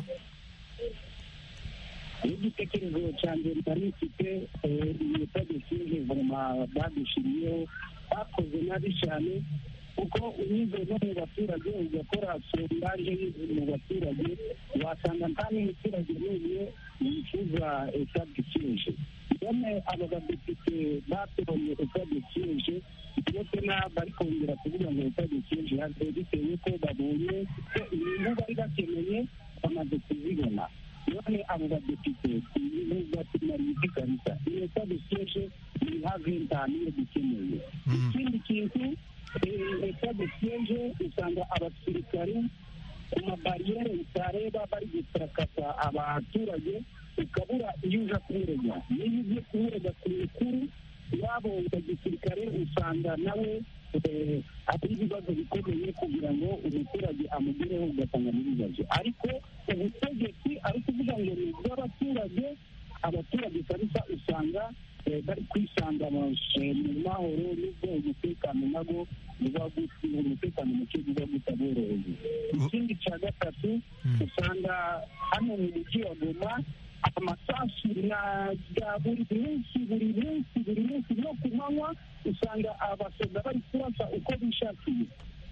Igitekerezo cyanjye nari mfite, etat de siege badushiriyeho bakoze nabi cyane, kuko unyuze no mu baturage ugakora sondage mu baturage wasanga nta n'umuturage n'umwe yifuza etat de siege. None aba badepite batoranye etat de siege, ndetse bari kongera kuvuga ngo etat de siege yaje bitewe ko babonye ko inyungu bari bakeneye bamaze kuzibona. None abo badepite batumariye kabisa iyo etat de siege ni haventa niyo dukeneye. Ikindi kintu, etat de siege usanga abasirikare ku mabariyeri utareba bari gutakasa abaturage, ukabura iyo uja kumurega. Niyo ugiye kumurega ku mikuru yabo ya gisirikare, usanga nawe ari ibibazo bikomeye kugira ngo umuturage amugereho, ugasanga n'ibibazo. Ariko ubutegetsi ari kuvuga ngo ni ubw'abaturage, abaturage kabisa usanga bari kwisanga mu mahoro, n'ubwo umutekano nabwo umutekano muke uba utaboroheye. Ikindi cya gatatu, usanga hano mu mujyi wa Goma amasasu ya buri munsi no ku manywa usanga abasoda bari kurasa uko bishakiye.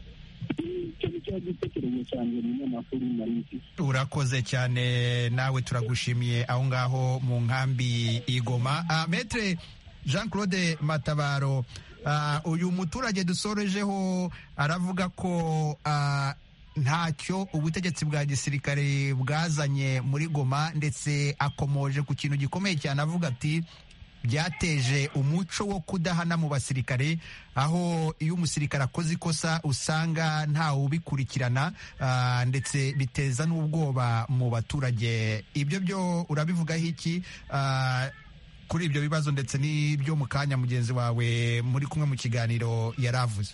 Urakoze cyane, nawe turagushimiye aho ngaho mu nkambi Igoma. Maître Jean Claude Matabaro, uyu muturage dusorejeho aravuga ko ntacyo ubutegetsi bwa gisirikare bwazanye muri Goma, ndetse akomoje ku kintu gikomeye cyane, avuga ati byateje umuco wo kudahana mu basirikare, aho iyo umusirikare akoze ikosa usanga ntawe ubikurikirana, ndetse biteza n'ubwoba mu baturage. Ibyo byo urabivugaho iki kuri ibyo bibazo, ndetse n'ibyo mu kanya mugenzi wawe muri kumwe mu kiganiro yaravuze?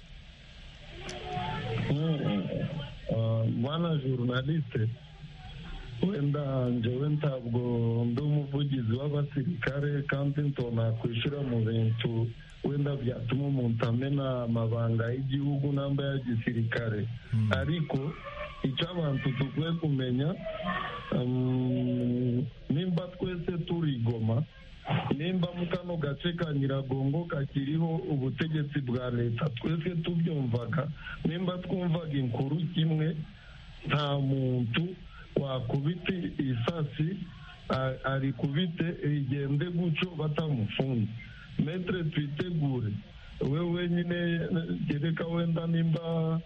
Bwana journaliste, wenda njyewe ntabwo ndi umuvugizi w'abasirikare kandi ntona kwishyura mu bintu wenda byatuma umuntu amena amabanga y'igihugu namba ya gisirikare, ariko icyo abantu dukwiye kumenya nimba twese turi Goma, nimba mu kano gace ka Nyiragongo kakiriho ubutegetsi bwa leta twese tubyumvaga, nimba twumvaga inkuru kimwe, nta muntu wakubita isasi ari kubite igende gutyo batamufunze. Metre twitegure we wenyine gereka wenda nimba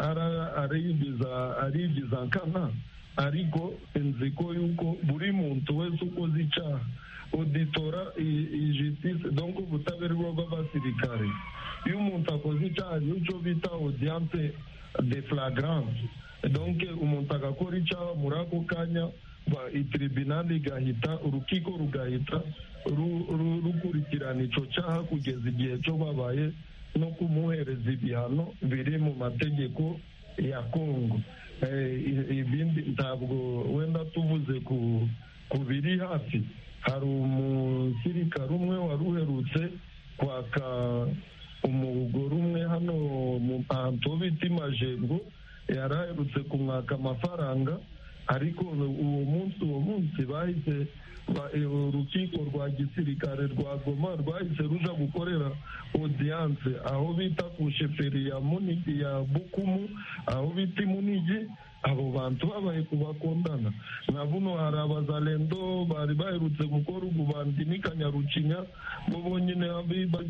arigiza nkana, ariko nziko yuko buri muntu wese ukoze icyaha auditora justice donc ubutabera bw'abasirikare, iyo umuntu akoze icyaha nicyo bita audience de flagrance, donc umuntu agakora icyaha muri ako kanya itribunali igahita, urukiko rugahita rukurikirana icyo cyaha kugeza igihe cyo babaye no kumuhereza ibihano biri mu mategeko ya Kongo. Ibindi ntabwo wenda tuvuze ku biri hafi, hari umusirikare umwe wari uherutse kwaka umugore umwe hano mu hantu bita Majengo, yari aherutse kumwaka amafaranga, ariko uwo munsi bahise urukiko rwa gisirikare rwa Goma rwahise ruja gukorera audience aho bita ku sheferi ya Munigi ya Bukumu, aho bita Munigi. Abo bantu babaye kubakondana na buno hari abazalendo bari baherutse gukora ububandi ni Kanyarucinya, bo bonyine bari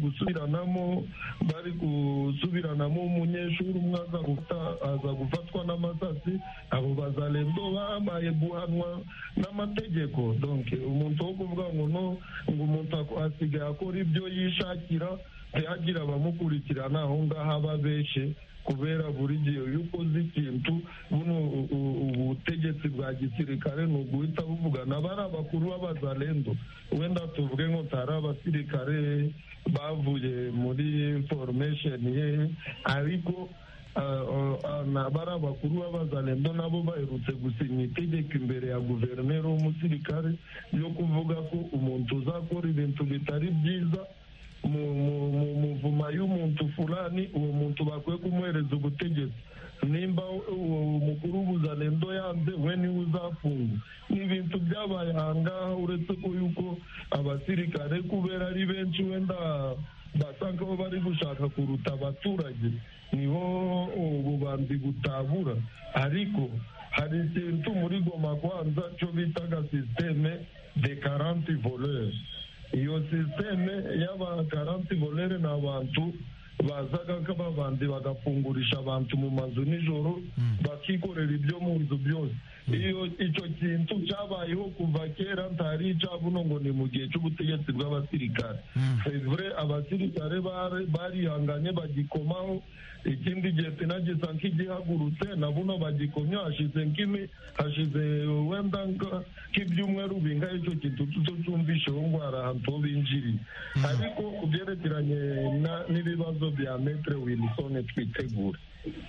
gusubiranamo umunyeshuri umwe aza gufatwa n'amasasi. Abo bazalendo babaye guhanwa n'amategeko. Donc umuntu wo kuvuga ngo umuntu asigaye akora ibyo yishakira, ntihagira abamukurikirana aho ngaho ababeshe, kubera buri gihe iyo ukoze ikintu buno ubutegetsi bwa gisirikare ni uguhita buvugana bari abakuru b'abazalendo, wenda tuvuge ngo tari abasirikare bavuye muri formation ye, ariko bari abakuru b'abazalendo nabo baherutse gusinya itegeko imbere ya guverineri w'umusirikare yo kuvuga ko umuntu uzakora ibintu bitari byiza mu muvuma y'umuntu fulani, uwo muntu bakwiye kumuhereza ubutegetsi. Nimba uwo mukuru w'ubuzalendo yanze, we niwe uzafungwa. Ni ibintu byabaye ahangaha, uretse ko yuko abasirikare kubera ari benshi wenda basanga ko bari gushaka kuruta abaturage, niho ububandi butabura. Ariko hari ikintu muri Goma kwanza cyo bitaga systeme de 40 voleurs. Iyo systeme y'aba 40 voleurs ni abantu bazaga nk'ababandi bagafungurisha abantu mu mazu nijoro, bakikorera ibyo mu nzu byose. Iyo icyo kintu cyabayeho kuva kera, ntari icabuno ngo ni mu gihe cy'ubutegetsi bw'abasirikare. C'est vrai, abasirikare barihanganye bagikomaho, ikindi gihe tinagisa nk'igihagurutse na buno bagikomye, hashize wenda nk'ibyumweru bingahe icyo kintu tutumvisheho ngo hari ahantu binjiriye. Ariko kubyerekeranye n'ibibazo bya Maître Wilson twitegure,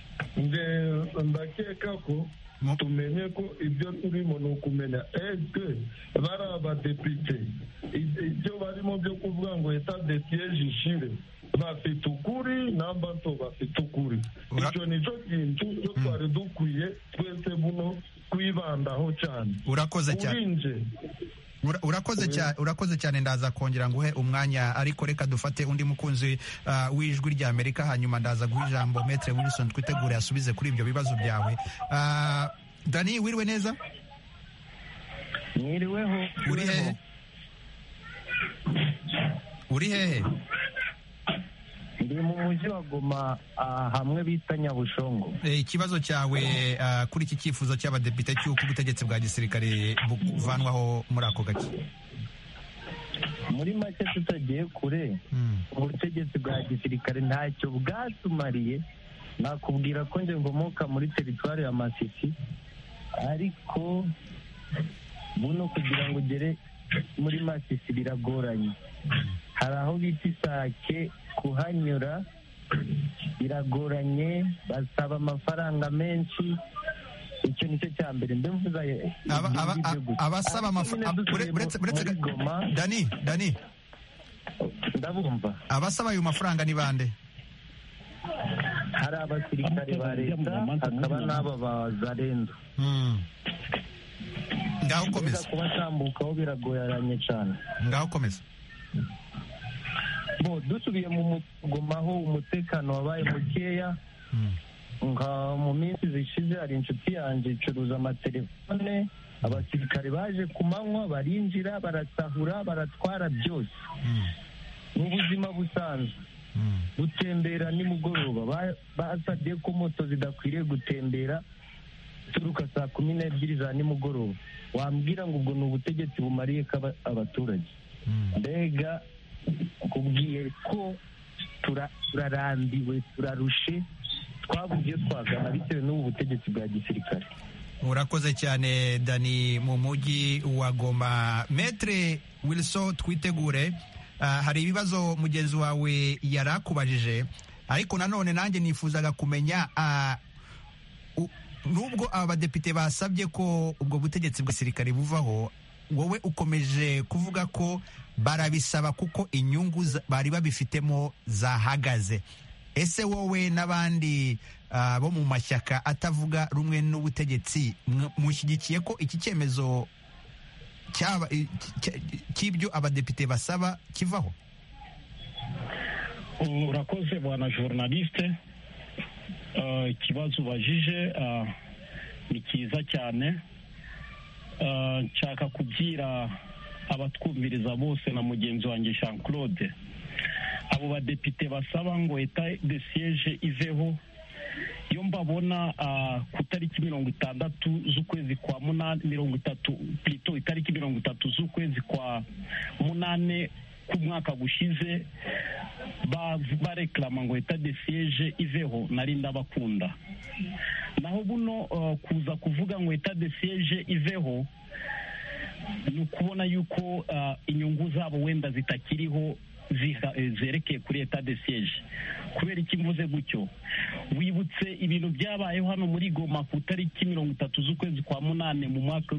ndakeka ko tumenye ko ibyo turimo ni ukumenya eske bari abadepite ibyo barimo byo kuvuga ngo etat de siège ishire bafite ukuri namba nto bafite ukuri. Icyo nicyo kintu cyo twari dukwiye twese buno kwibandaho cyane. Urakoze cyane. Urakoze cyane, ndaza kongera nguhe umwanya, ariko reka dufate undi mukunzi w'ijwi rya Amerika, hanyuma ndaza guha ijambo Maître Wilson twitegure asubize kuri ibyo bibazo byawe. Dani, wiriwe neza? Mwiriweho. Uri hehe? Uri hehe? Ndi mu mujyi wa Goma, hamwe bita Nyabushongo. Ikibazo cyawe kuri iki cyifuzo cy'abadepite cy'uko ubutegetsi bwa gisirikare buvanwaho muri ako gace? Muri make tutagiye kure, ubutegetsi bwa gisirikare ntacyo bwatumariye. Nakubwira ko nje ngomoka muri teritwari ya Masisi, ariko buno kugira ngo ugere muri Masisi biragoranye. Hari aho bita Isake, kuhanyura biragoranye, basaba amafaranga menshi. Icyo nicyo cya mbere ndumva abasaba amafaranga. Dani, ndabumva. Abasaba ayo mafaranga ni bande? hari abasirikare ba leta hakaba n'aba bazalendo. Ngaho komeza. Kubatambukaho biragoyaranye cyane. Ngaho komeza. Dusubiye mu Goma aho umutekano wabaye mukeya, nka mu minsi zishize hari inshuti yanjye icuruza amatelefone, abasirikare baje ku manywa barinjira barasahura baratwara byose. Mu buzima busanzwe gutembera nimugoroba basabye ko moto zidakwiriye gutembera turuka saa 12 za nimugoroba. Wambwira ngo ubwo ni ubutegetsi bumariye abaturage? Mbega kubwiye ko turarambiwe turarushe, twabuze twagana bitewe n'ubu butegetsi bwa gisirikare. Urakoze cyane Dani mu mujyi wa Goma. Maître Wilson Twitegure, hari ibibazo mugenzi wawe yarakubajije, ariko nanone nanjye nifuzaga kumenya nubwo abadepite basabye ko ubwo butegetsi bwa gisirikare buvaho, wowe ukomeje kuvuga ko barabisaba kuko inyungu bari babifitemo zahagaze. Ese wowe n'abandi bo mu mashyaka atavuga rumwe n'ubutegetsi mushyigikiye ko iki cyemezo cy'ibyo abadepite basaba kivaho? Urakoze bwana journaliste, ikibazo ubajije ni cyiza cyane. Nshaka kubwira abatwumviriza bose na mugenzi wanjye Jean Claude, abo badepite basaba ngo etat de siège iveho, iyo mbabona ku tariki 60 z'ukwezi kwa munani, 30 plutôt itariki 30 z'ukwezi kwa munane k'umwaka gushize bareklama ngo etat de siège iveho, nari ndabakunda. Naho buno kuza kuvuga ngo etat de siège iveho ni ukubona yuko inyungu zabo wenda zitakiriho zerekeye kuri etat de siège. Kubera iki mvuze gutyo? Wibutse ibintu byabayeho hano muri Goma ku tariki 30 z'ukwezi kwa munane mu mwaka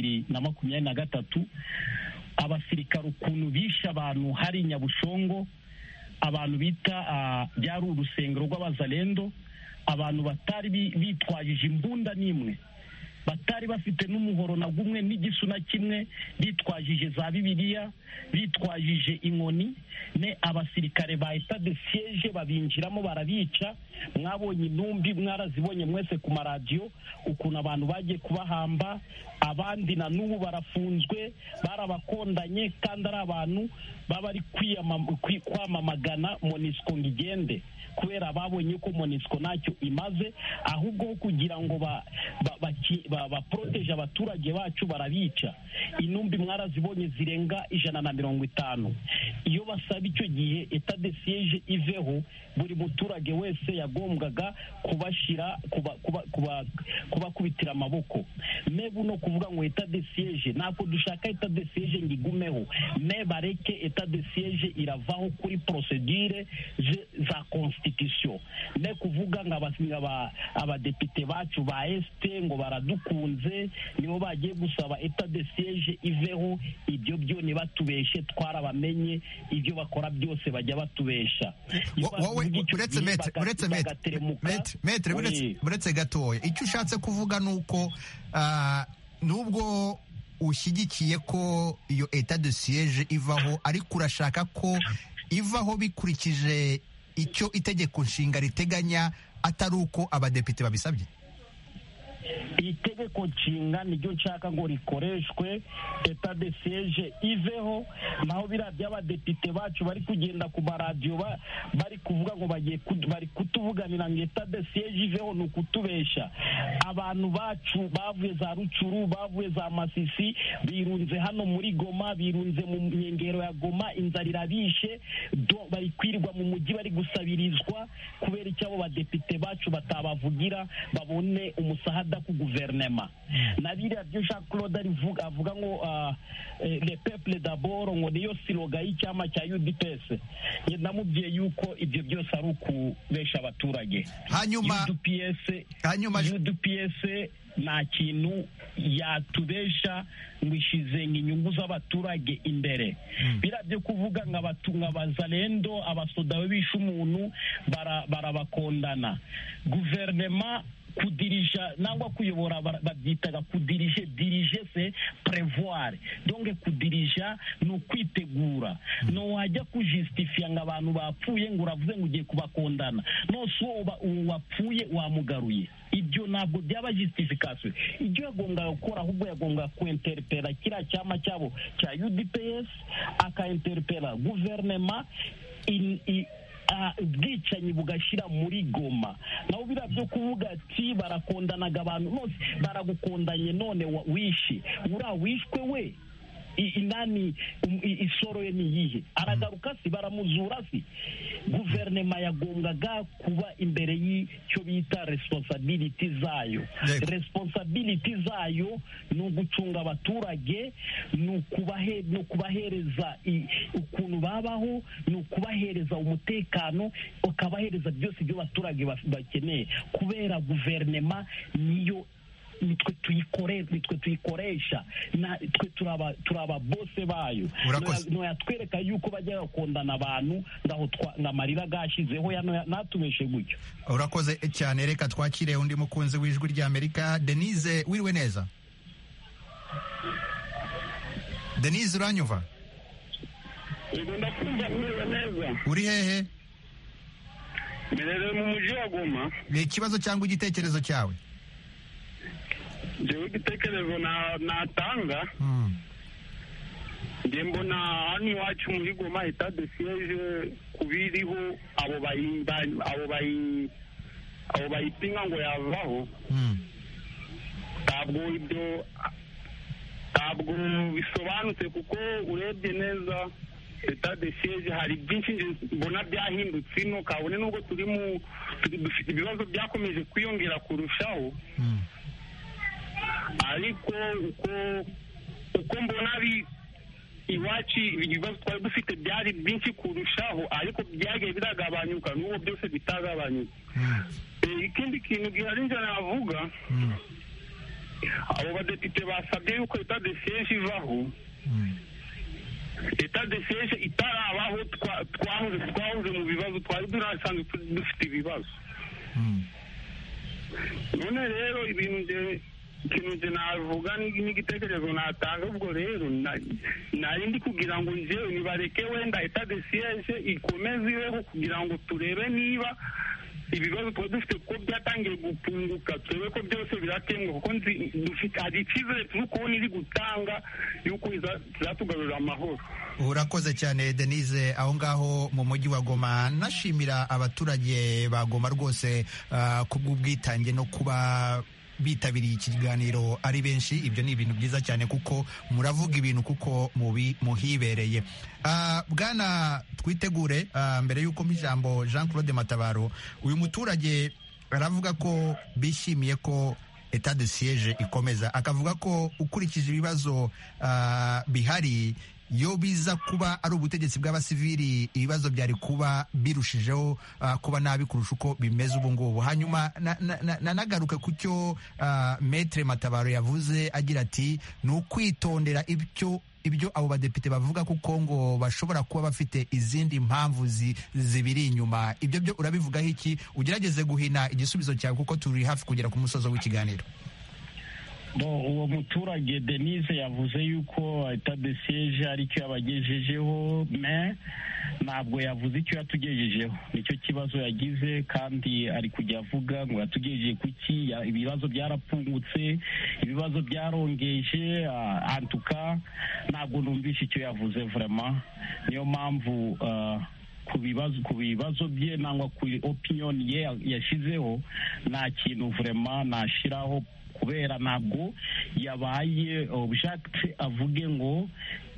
w'2023, abasirikare ukuntu bishe abantu hari Nyabushongo, abantu bita byari urusengero rw'abazalendo, abantu batari bitwajije imbunda n'imwe, batari bafite n'umuhoro na gumwe n'igisu na kimwe, bitwajije za Bibiliya, bitwajije inkoni, ne abasirikare ba etat de siège babinjiramo barabica. Mwabonye intumbi, mwarazibonye mwese ku maradiyo ukuntu abantu bagiye kubahamba, abandi na n'ubu barafunzwe, barabakondanye, kandi ari abantu baba ari kwamamagana MONUSCO ngo igende, kubera babonye ko MONUSCO ntacyo imaze, ahubwo kugira ngo baproteje abaturage bacu barabica. Intumbi mwarazibonye zirenga 150. Iyo basaba icyo gihe etat de siège iveho, buri muturage wese yagombwaga kubashira kubakubitira amaboko. Mebu no kuvuga ngo etat de siège, nako dushaka etat de siège ngigumeho, me bareke etat de siège iravaho kuri procedure za constitution. Ne kuvuga ngo abadepite bacu ba este ngo baradukunze nibo bagiye gusaba etat de siège iveho, ibyo byo ni batubeshe, twarabamenye ibyo bakora byose bajya batubesha. Uretse gatoya, icyo ushatse kuvuga nuko nubwo ushyigikiye ko iyo etat de siège ivaho, ariko urashaka ko ivaho bikurikije icyo itegeko nshinga riteganya, atari uko abadepite babisabye? Itegeko nshinga niryo nshaka ngo rikoreshwe, etat de siège iveho. Naho biriya by'abadepite bacu bari kugenda ku maradiyo bari kuvuga ngo bari kutuvuganira ngo etat de siège iveho, ni ukutubesha. Abantu bacu bavuye za Rucuru, bavuye za Masisi, birunze hano muri Goma, birunze mu nkengero ya Goma, inzara irabishe, bari kwirirwa mu mujyi bari gusabirizwa kubera icyo abo badepite bacu batabavugira babone umusahada ku guverinoma. guverinema na biriya byo Jean Claude avuga ngo le peuple d'abord ngo niyo siloga y'icyama cya UDPS. Namubwiye yuko ibyo byose ari ukubesha abaturage. Hanyuma UDPS nta kintu yatubesha ngo ishize inyungu z'abaturage imbere. Birabyo kuvuga nk'abazalendo abasoda bishe umuntu barabakondana. Guverinema kudirija nangwa kuyobora babyitaga dirige se prevoir, donc kudirija no kwitegura. No wajya kujustifia ngo abantu bapfuye ngo uravuze ngo ugiye kubakondana, no so wapfuye wamugaruye. Ibyo ntabwo byaba justification. Ibyo yagonga gukora ahubwo yagonga kuinterpela kira cyama cyabo cya UDPS, akainterpela guverinema ubwicanyi bugashira muri Goma. Naho birabyo kuvuga ati barakondanaga abantu bose, baragukondanye none wishe wishwe we inani isoro ye niyihe aragaruka si baramuzura si. Guverinema yagongaga kuba imbere y'icyo bita responsibility zayo. Responsibility zayo ni ugucunga abaturage, ni ukubahereza ukuntu babaho, ni ukubahereza umutekano, ukabahereza byose ibyo abaturage bakeneye. Kubera guverinema niyo nitwe tuyikoresha, twe turaba bose bayo. No yatwereka yuko bajya bakondana abantu ngaho ngamarira gashizeho natubeshe gutyo. Urakoze cyane. Reka twakire undi mukunzi w'Ijwi ry'Amerika, Denise. Wiriwe neza Denise, uranyumva? Yego ndakumva. Wiriwe neza. Uri hehe? Mberere mu mujyi wa Goma. Ni ikibazo cyangwa igitekerezo cyawe? Jewe igitekerezo natanga, nge mbona hano iwacu muri Goma etat de siège kubiriho abo bayipinga ngo yavaho. Ntabwo bisobanutse, kuko urebye neza etat de siège hari byinshi mbona byahindutse ino, kabone nubwo dufite ibibazo byakomeje kwiyongera kurushaho. Ariko uko mbona iwacu ibibazo twari dufite byari byinshi kurushaho, ariko byagiye biragabanyuka, n'ubu byose bitagabanyuka. Ikindi kintu gihari nje navuga, abo badepite basabye yuko etat de siège ivaho. Etat de siège itarabaho twahoze mu bibazo, twari turasanzwe dufite ibibazo. None rero ikintu nje navuga n'igitekerezo natanga, ubwo rero nari ndi kugira ngo njyewe nibareke wenda etat de siège ikomeze ibeho, kugira ngo turebe niba ibibazo tuba dufite ko byatangiye gupunguka, turebe ko byose birakemwa, kuko hari icyizere turi kubona iri gutanga yuko izatugarurira amahoro. Urakoze cyane Denise aho ngaho mu mujyi wa Goma. Nashimira abaturage ba Goma rwose kubw'ubwitange no kuba bitabiriye ikiganiro ari benshi. Ibyo ni ibintu byiza cyane kuko muravuga ibintu kuko muhibereye. Bwana Twitegure, mbere y'uko ijambo Jean Claude Matabaro, uyu muturage aravuga ko bishimiye ko etat de siège ikomeza, akavuga ko ukurikije ibibazo bihari, yo biza kuba ari ubutegetsi bw'abasivili, ibibazo byari kuba birushijeho kuba nabi kurusha uko bimeze ubu ngubu. Hanyuma nagaruka ku cyo Maître Matabaro yavuze agira ati ni ukwitondera ibyo abo badepite bavuga, kuko ngo bashobora kuba bafite izindi mpamvu zibiri inyuma. Ibyo byo urabivugaho iki? Ugerageze guhina igisubizo cyawe kuko turi hafi kugera ku musozo w'ikiganiro. Uwo muturage Denise yavuze yuko etat de siège aricyo yabagejejeho, ntabwo yavuze icyo yatugejejeho. Nicyo kibazo yagize, kandi ari kujya avuga ngo yatugejeje kuki, ibibazo byarapfungutse, ibibazo byarongeje. Antuka ntabwo numvishe icyo yavuze vraiment. Niyo mpamvu ku bibazo bye nangwa ku opinion ye yashizeho nta kintu vraiment nashiraho, kubera ntabwo yabaye object avuge ngo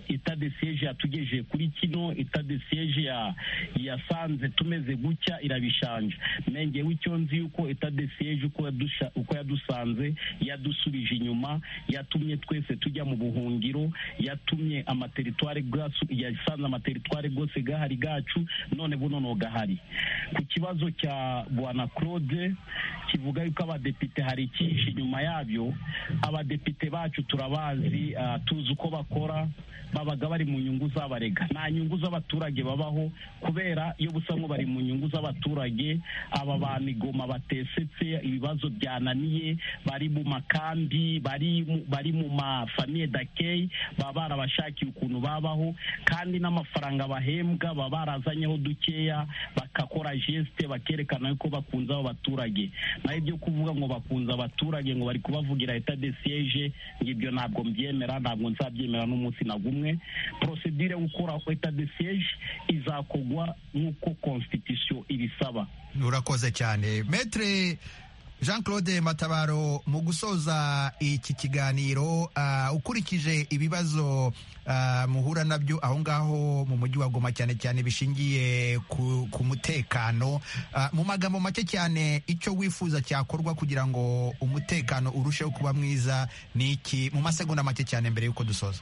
etat de siege yatugejeje kuri kino, etat de siege yasanze tumeze gutya irabishanje. Nengewe icyo nzi yuko etat de siege uko yadusanze yadusubije inyuma, yatumye twese tujya mu buhungiro, yatumye yasanze amateritware gose gahari gacu, none buno no gahari. Ku kibazo cya Bwana Claude kivuga yuko abadepite hari ikihishe inyuma yabyo, abadepite bacu turabazi, tuzi uko bakora, babaga bari mu nyungu z'abarega, nta nyungu z'abaturage babaho, kubera iyo busanzwe bari mu nyungu z'abaturage, aba bantu Goma batesetse, ibibazo byananiye, bari mu makambi, bari mu mafamiye d'accueil, baba barabashakiye ukuntu babaho, kandi n'amafaranga bahembwa baba barazanyeho dukeya, bakakora geste bakerekana yuko bakunze abo baturage. Naho ibyo kuvuga ngo bakunze abaturage ngo bari kubavugira etat de siege, ngibyo ntabwo mbyemera, ntabwo nzabyemera n'umunsi na gumwe. Procedure gukora etat de siege izakogwa nk'uko constitution ibisaba. Urakoze cyane Maître Jean-Claude Matabaro. Mu gusoza iki kiganiro, ukurikije ibibazo muhura nabyo aho ngaho mu mujyi wa Goma, cyane cyane bishingiye ku mutekano, mu magambo make cyane icyo wifuza cyakorwa kugira ngo umutekano urusheho kuba mwiza ni iki, mu masegonda make cyane mbere y'uko dusoza?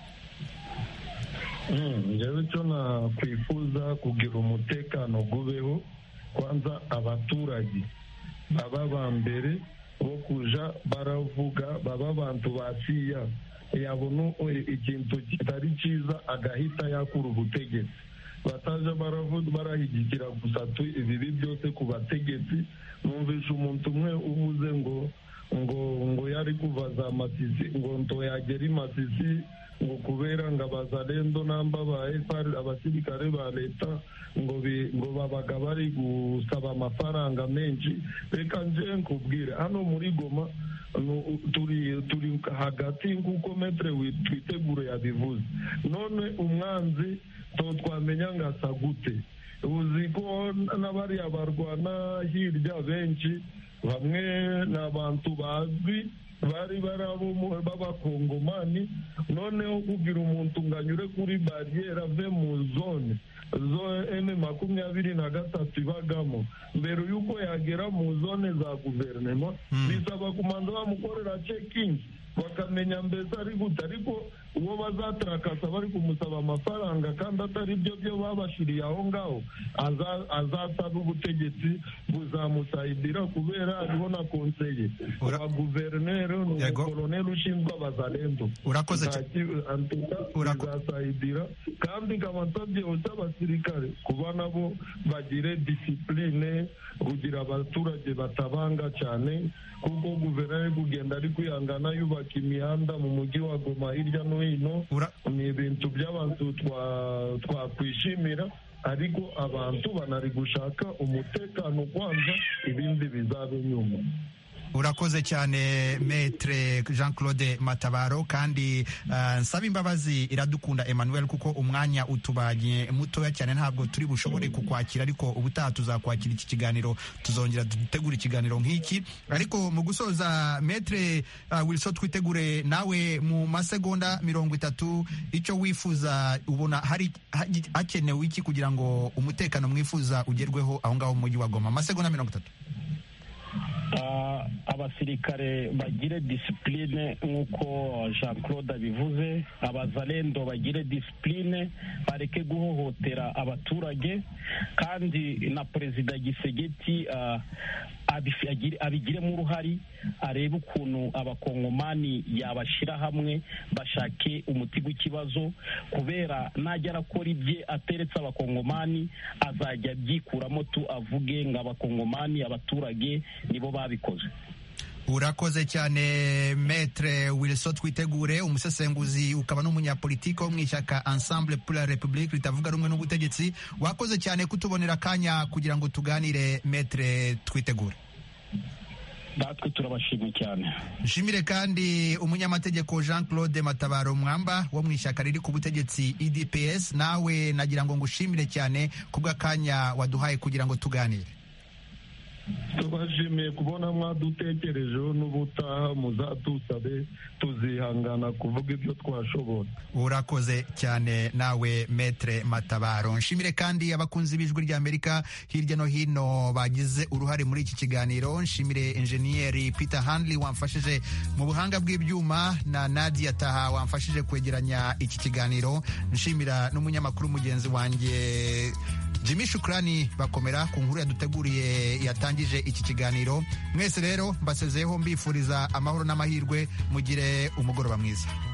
njyewe icyo nakwifuza kugira umutekano gubeho, kwanza abaturage baba ba mbere bo kuja baravuga, baba abantu basiya yabona ikintu kitari cyiza agahita yakura ubutegetsi, bataja baravuga barahigikira gusa ibibi byose ku bategetsi. Numvisha umuntu umwe uvuze ngo yari kuva za Masisi, ngo ntoyagera i Masisi ngo kubera ngo abazalendo namba abasirikare ba leta ngo babaga bari gusaba amafaranga menshi. Reka nje nkubwire, hano muri Goma turi hagati nk'uko Maître Twitegure yabivuze. None umwanzi twamenya ngo asa gute? Uzi ko n'abariya barwana hirya benshi bamwe ni abantu bazwi, bari b'abakongomani. Noneho kugira umuntu ngo anyure kuri bariyeri ave mu zone M23 ibagamo, mbere y'uko yagera mu zone za guverinoma bisaba kumanza bamukorera checking, bakamenya mbese ari gute. Ariko uwo bazatarakasa bari kumusaba amafaranga kandi atari byo babashiriye aho ngaho, azasaba ubutegetsi buzamusayidira, kubera ariho na konseye wa guverineri n'umukoloneli ushinzwe abazalendo. Urakoze bizasayidira. Kandi nkaba nsabye abasirikare kuba nabo bagire disipline, kugira abaturage batabanga cyane, kuko guverineri kugenda ari kwihangana yubaka imihanda mu mujyi wa Goma hirya no hino ni ibintu by'abantu twakwishimira, ariko abantu banari gushaka umutekano kwanza, ibindi bizabe nyuma. Urakoze cyane Maître Jean-Claude Matabaro, kandi nsaba imbabazi Iradukunda Emmanuel kuko umwanya utubanye mutoya cyane, ntabwo turi bushobore kukwakira, ariko ubutaha tuzakwakira iki kiganiro, tuzongera dutegura ikiganiro nk'iki. Ariko mu gusoza, Maître Wilson Twitegure, nawe mu masegonda 30 icyo wifuza, ubona hakenewe iki kugira ngo umutekano mwifuza ugerweho aho ngaho mu mujyi wa Goma? Masegonda 30. Abasirikare bagire disipline nk'uko Jean Claude abivuze, abazalendo bagire disipline, bareke guhohotera abaturage, kandi na Perezida Gisegeti abigiremo uruhari, arebe ukuntu abakongomani yabashira hamwe bashake umuti w'ikibazo, kubera najya arakora ibye ateretse abakongomani azajya abyikuramo avuge ngo abakongomani abaturage nibo babikoze. Urakoze cyane Maître Wilson Twitegure, umusesenguzi ukaba n'umunyapolitiki wo mu ishyaka Ensemble pour la République ritavuga rumwe n'ubutegetsi. Wakoze cyane kutubonera akanya kugira ngo tuganire Maître Twitegure. Natwe turabashimye cyane. Nshimire kandi umunyamategeko Jean-Claude Matabaro Mwamba wo mu ishyaka riri ku butegetsi UDPS. Nawe nagira ngo ngushimire cyane kubw'akanya waduhaye kugira ngo tuganire. tubashimiye kubona mwadutekerejeho, n'ubutaha muzadusabe tuzihangana kuvuga ibyo twashobora. Urakoze cyane nawe Maître Matabaro. Nshimire kandi abakunzi b'Ijwi ry'Amerika hirya no hino bagize uruhare muri iki kiganiro. Nshimire Engineer Peter Handley wamfashije mu buhanga bw'ibyuma na Nadia Taha wamfashije kwegeranya iki kiganiro. Nshimira n'umunyamakuru mugenzi wanjye Jimmy Shukrani bakomera ku nkuru yaduteguriye yatangije iki kiganiro. Mwese rero mbasezeho mbifuriza amahoro n'amahirwe, mugire umugoroba mwiza.